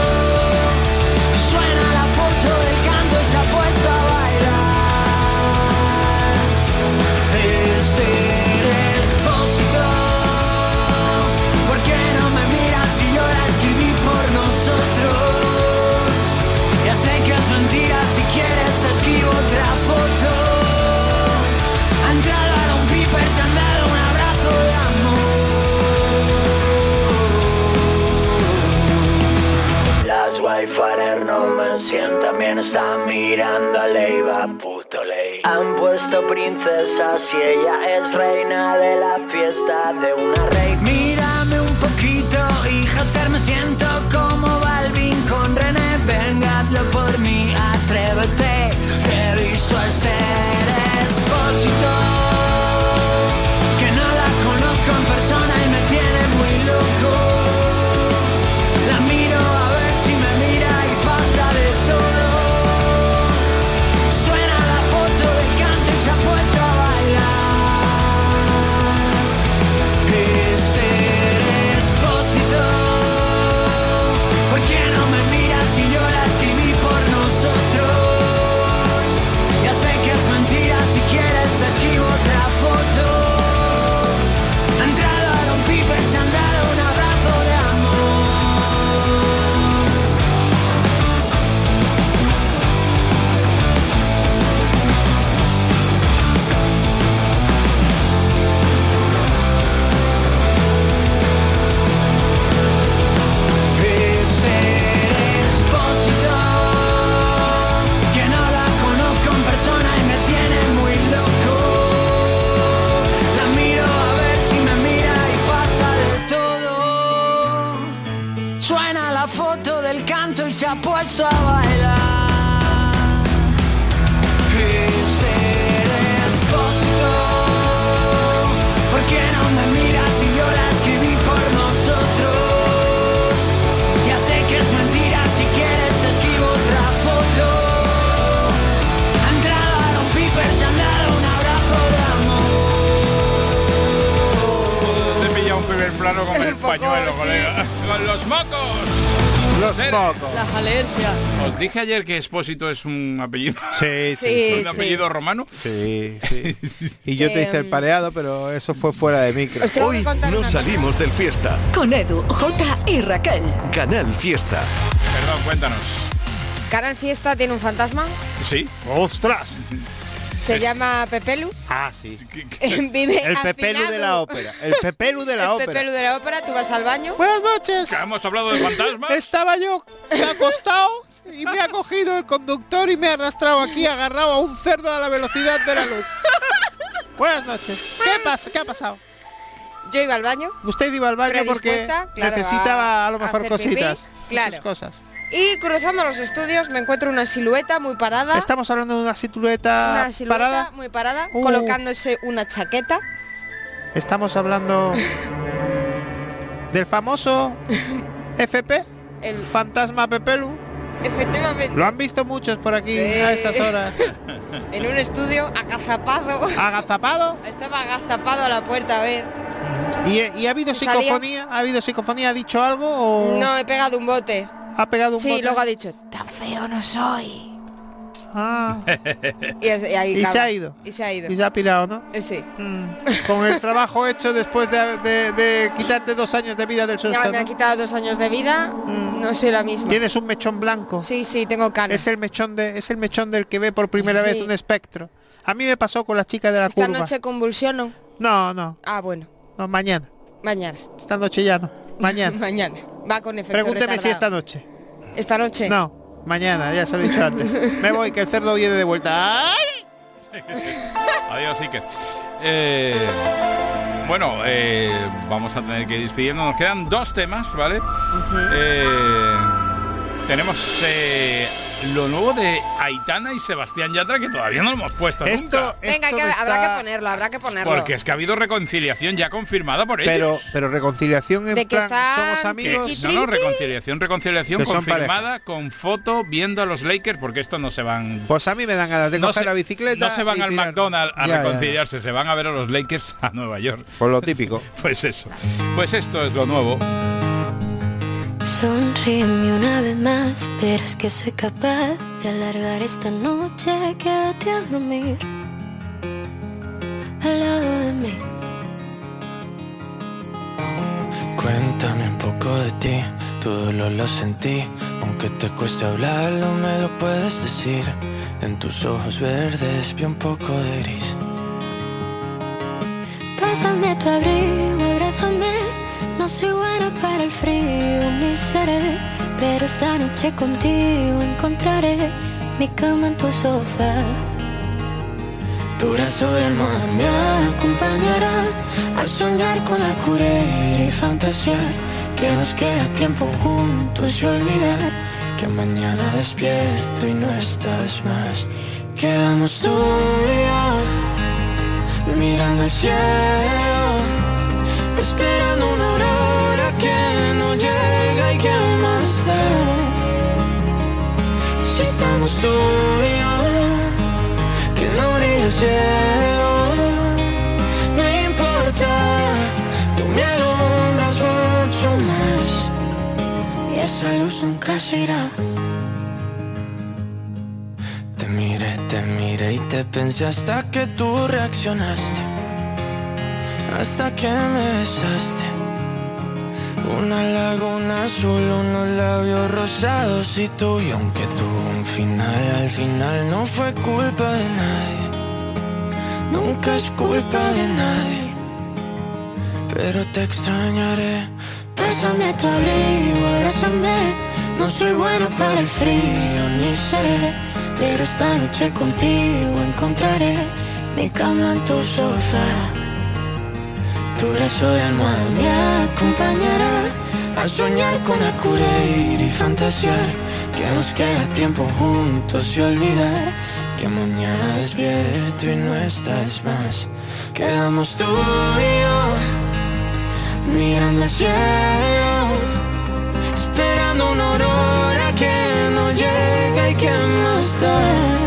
S14: suena la foto del canto y se ha puesto a bailar. Expósito, ¿por qué no me miras si yo la escribí por nosotros? Ya sé que es mentira, si quieres te escribo otra foto. Ha entrado a un piper, se han dado un abrazo de amor. Las Wildfire no me sientan bien, están mirando a Leiva, puto ley. Han puesto princesas y ella es reina de la fiesta de una rave. Mírame un poquito, hija Esther, me siento como Balvin con René. Venga, hazlo por mí, atrévete, que he visto a Esther Expósito, que no la conozco en persona y me tiene muy loco. La miro a ver si me mira y pasa de todo. Suena la foto del canto y se ha puesto a bailar. Esther
S8: puesto a bailar. Este despósito, ¿por qué no me miras si yo la escribí por nosotros? Ya sé que es mentira, si quieres te escribo otra foto. Ha entrado Aaron Piper, se han dado un abrazo de amor.
S2: Te pilla un primer plano con el pañuelo,
S5: sí.
S2: colega. Con los mocos.
S3: Los mocos.
S5: Las alergias.
S2: Os dije ayer que Expósito es un apellido.
S3: Sí,
S5: Sí,
S2: un apellido romano.
S3: Sí, sí. Y yo te hice el pareado, pero eso fue fuera de micro.
S5: Os tengo
S12: Hoy
S5: que contar
S12: nos
S5: una
S12: salimos del Fiesta.
S7: Con Edu, Jota y Raquel.
S12: Canal Fiesta.
S2: Perdón, cuéntanos.
S5: Canal Fiesta tiene un fantasma,
S2: ¿Sí?
S3: ¡Ostras!
S5: se llama Pepelu.
S3: Ah, sí.
S5: Vive
S3: El Pepelu
S5: hacinado.
S3: de la ópera. El Pepelu de la
S5: El
S3: ópera.
S5: Pepelu de la ópera, tú vas al baño.
S3: Buenas noches.
S2: ¿Que hemos hablado de fantasmas?
S3: Estaba yo acostado y me ha cogido el conductor y me ha arrastrado aquí agarrado a un cerdo a la velocidad de la luz. Buenas noches. ¿Qué pasa? ¿Qué ha pasado?
S5: Yo iba al baño.
S3: Usted iba al baño porque
S5: Predispuesta, claro,
S3: necesitaba a lo mejor
S5: hacer pipí,
S3: cositas.
S5: claro.
S3: Muchas cosas.
S5: Y cruzando los estudios me encuentro una silueta muy parada.
S3: Estamos hablando de una silueta parada.
S5: muy parada,
S3: Uh.
S5: colocándose una chaqueta.
S3: Estamos hablando del famoso FP,
S5: El
S3: fantasma Pepelu.
S5: efectivamente
S3: Lo han visto muchos por aquí
S5: Sí.
S3: a estas horas.
S5: en un estudio agazapado.
S3: ¿Agazapado?
S5: Estaba agazapado a la puerta a ver.
S3: ¿Y ha habido
S5: ¿Salía?
S3: psicofonía? ¿Ha habido psicofonía? ¿Ha dicho algo o
S5: No, he pegado un bote.
S3: ha pegado un
S5: Sí,
S3: bote?
S5: luego ha dicho, tan feo no soy.
S3: Ah,
S5: Y ahí
S3: y
S5: acaba.
S3: se ha ido.
S5: Y se ha ido.
S3: Y se ha pirado, ¿no?
S5: Sí.
S3: Con el trabajo hecho después de quitarte 2 años de vida del
S5: Ya
S3: susto,
S5: me ha
S3: ¿no?
S5: quitado 2 años de vida. No soy la misma.
S3: Tienes un mechón blanco.
S5: Sí, sí, tengo canas.
S3: Es el mechón del que ve por primera
S5: Sí.
S3: vez un espectro. A mí me pasó con la chica de la
S5: Esta
S3: curva.
S5: noche convulsiono.
S3: No,
S5: Ah, bueno.
S3: no, mañana.
S5: Mañana.
S3: Esta noche ya no. Mañana.
S5: Mañana. Va con efecto
S3: Pregúnteme si esta
S5: retardado.
S3: noche.
S5: Esta noche.
S3: No, mañana, ya se lo he dicho antes. Me voy, que el cerdo viene de vuelta. ¡Ay!
S2: Adiós, Iker. Bueno, vamos a tener que ir despidiendo. Nos quedan 2 temas, ¿vale? Tenemos lo nuevo de Aitana y Sebastián Yatra, que todavía no lo hemos puesto nunca.
S5: Venga, habrá que ponerlo.
S2: Porque es que ha habido reconciliación ya confirmada por ellos.
S3: Pero reconciliación en
S5: De que
S3: plan,
S5: están
S3: somos amigos.
S2: No, reconciliación
S3: Que son
S2: confirmada con foto viendo a los Lakers, porque esto no se van.
S3: Pues a mí me dan ganas de coger la bicicleta.
S2: No se van
S3: y
S2: al
S3: tirar.
S2: McDonald's a
S3: Ya,
S2: reconciliarse, se van a ver a los Lakers a Nueva York.
S3: Por lo típico.
S2: Pues eso. Pues esto es lo nuevo.
S9: Sonríeme una vez más, verás que soy capaz de alargar esta noche. Quédate a dormir al lado de mí.
S15: Cuéntame un poco de ti, tu dolor lo sentí. Aunque te cueste hablarlo, me lo puedes decir. En tus ojos verdes vi un poco de gris.
S9: Pásame tu abrigo, abrázame. No soy buena para el frío, ni seré, pero esta noche contigo encontraré mi cama en tu sofá.
S15: Tu brazo de almohada me acompañará a soñar con la cura y fantasear que nos queda tiempo juntos y olvidar que mañana despierto y no estás más. Quedamos tú y yo mirando el cielo, esperando una aurora que no llega y que más da. Si estamos tú y yo, que no brilla el cielo, no importa, tú me alumbras mucho más y esa luz nunca se irá. Te miré y te pensé hasta que tú reaccionaste, hasta que me besaste. Una laguna azul, unos labios rosados y tú. Y aunque tuvo un final, al final no fue culpa de nadie. Nunca es culpa de nadie. Pero te extrañaré.
S9: Pásame tu abrigo, abrázame. No soy bueno para el frío, ni seré, pero esta noche contigo encontraré mi cama en tu sofá.
S15: Tu brazo de almohada me acompañará a soñar con acudir y fantasear que nos queda tiempo juntos y olvidar que mañana despierto y no estás más. Quedamos tú y yo mirando el cielo, esperando una aurora que no llega y que más da.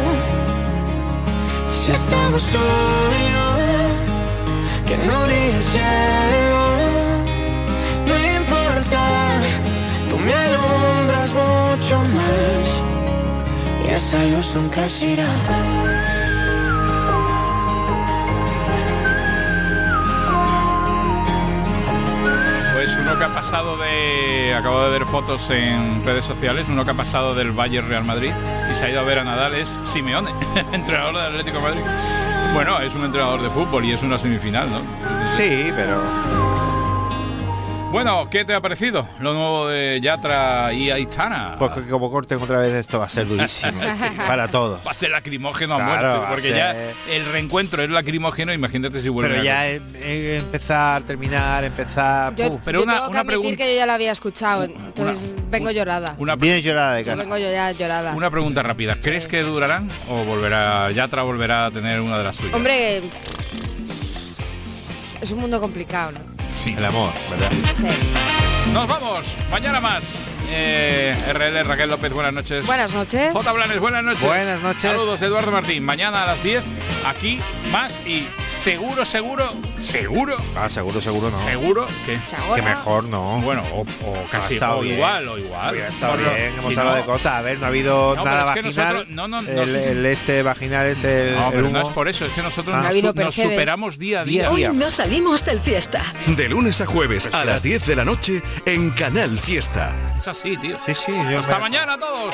S15: Si estamos tú y yo, que no brille el cielo, no importa, tú me alumbras mucho más y esa luz nunca se irá.
S2: Pues uno que ha pasado de... Acabo de ver fotos en redes sociales, uno que ha pasado del Bayern Real Madrid y se ha ido a ver a Nadal es Simeone, entrenador del Atlético de Madrid. Bueno, es un entrenador de fútbol y es una semifinal, ¿no?
S3: Sí, pero...
S2: Bueno, ¿qué te ha parecido lo nuevo de Yatra y Aitana?
S3: Porque como corten otra vez esto va a ser durísimo. Sí, para todos.
S2: Va a ser lacrimógeno a
S3: Claro,
S2: muerte, porque ya el reencuentro es lacrimógeno, imagínate si vuelve.
S3: Pero ya empezar, terminar, empezar...
S2: Pero una
S5: tengo que admitir que yo ya la había escuchado, entonces vengo llorada.
S3: Vienes llorada de
S5: Yo
S3: casa.
S5: vengo yo ya llorada.
S2: Una pregunta rápida. ¿Crees que durarán o volverá Yatra volverá a tener una de las suyas?
S5: Hombre, es un mundo complicado, ¿no?
S2: Sí.
S3: El amor, ¿verdad?
S5: Sí.
S2: Nos vamos, mañana más. RL, Raquel López, buenas noches.
S5: Buenas noches.
S2: J. Blanes, buenas noches.
S3: Buenas noches.
S2: Saludos, Eduardo Martín. Mañana a las 10, aquí más y seguro.
S3: Ah, seguro no.
S2: Seguro que
S3: Que mejor no.
S2: Bueno, o casi
S3: estado
S2: o
S3: bien.
S2: igual.
S3: Está
S2: Por lo-
S3: bien, hemos
S2: si
S3: hablado
S2: no-
S3: de cosas. A ver, no ha habido
S2: No,
S3: nada
S2: pero es que
S3: vaginal.
S2: nosotros-
S3: el este vaginal es el,
S2: No,
S3: el
S2: pero
S3: humo.
S2: no es por eso, es que nosotros
S3: Ah.
S2: nos,
S3: Ha habido
S2: nos
S3: percebes.
S2: superamos día a día.
S7: Hoy no salimos del fiesta.
S12: De lunes a jueves a las 10 de la noche en Canal Fiesta.
S2: Es así, tío.
S3: Sí, sí.
S2: Hasta mañana a todos.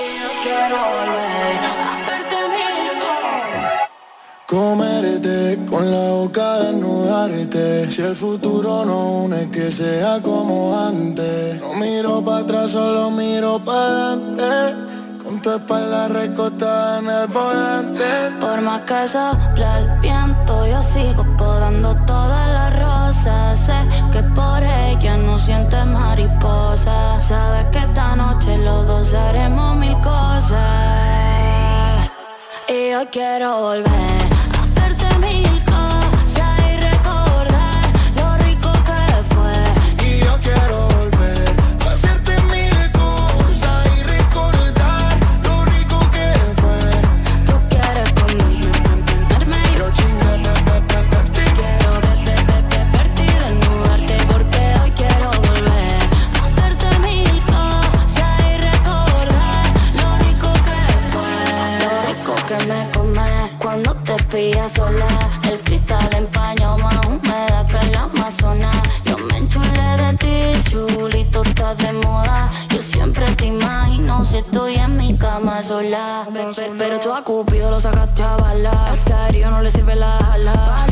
S16: Comerte con la boca desnudarte. Si el futuro no une, que sea como antes. No miro para atrás, solo miro para adelante. Con tu espalda recostada en el volante.
S9: Por más que sopla el viento, yo sigo podando todas las rosas. Sé que por ella no sientes mariposa. Sabes que esta noche los dos haremos mil cosas. Y hoy quiero volver a hacerte mil cosas y recordar lo rico que fue.
S16: Y yo quiero volver a hacerte mil cosas y recordar lo rico que fue.
S9: Tú quieres comerme y yo quiero verte y desnudarte porque hoy quiero volver a hacerte mil cosas y recordar lo rico que fue. Lo rico que me comes cuando te pillas sola. El cristal empañó más húmeda que la Amazonas. Yo me enchulé de ti, chulito, estás de moda. Yo siempre te imagino si estoy en mi cama sola. Pero tú a Cupido lo sacaste a bailar. A Estéreo no le sirve la ala.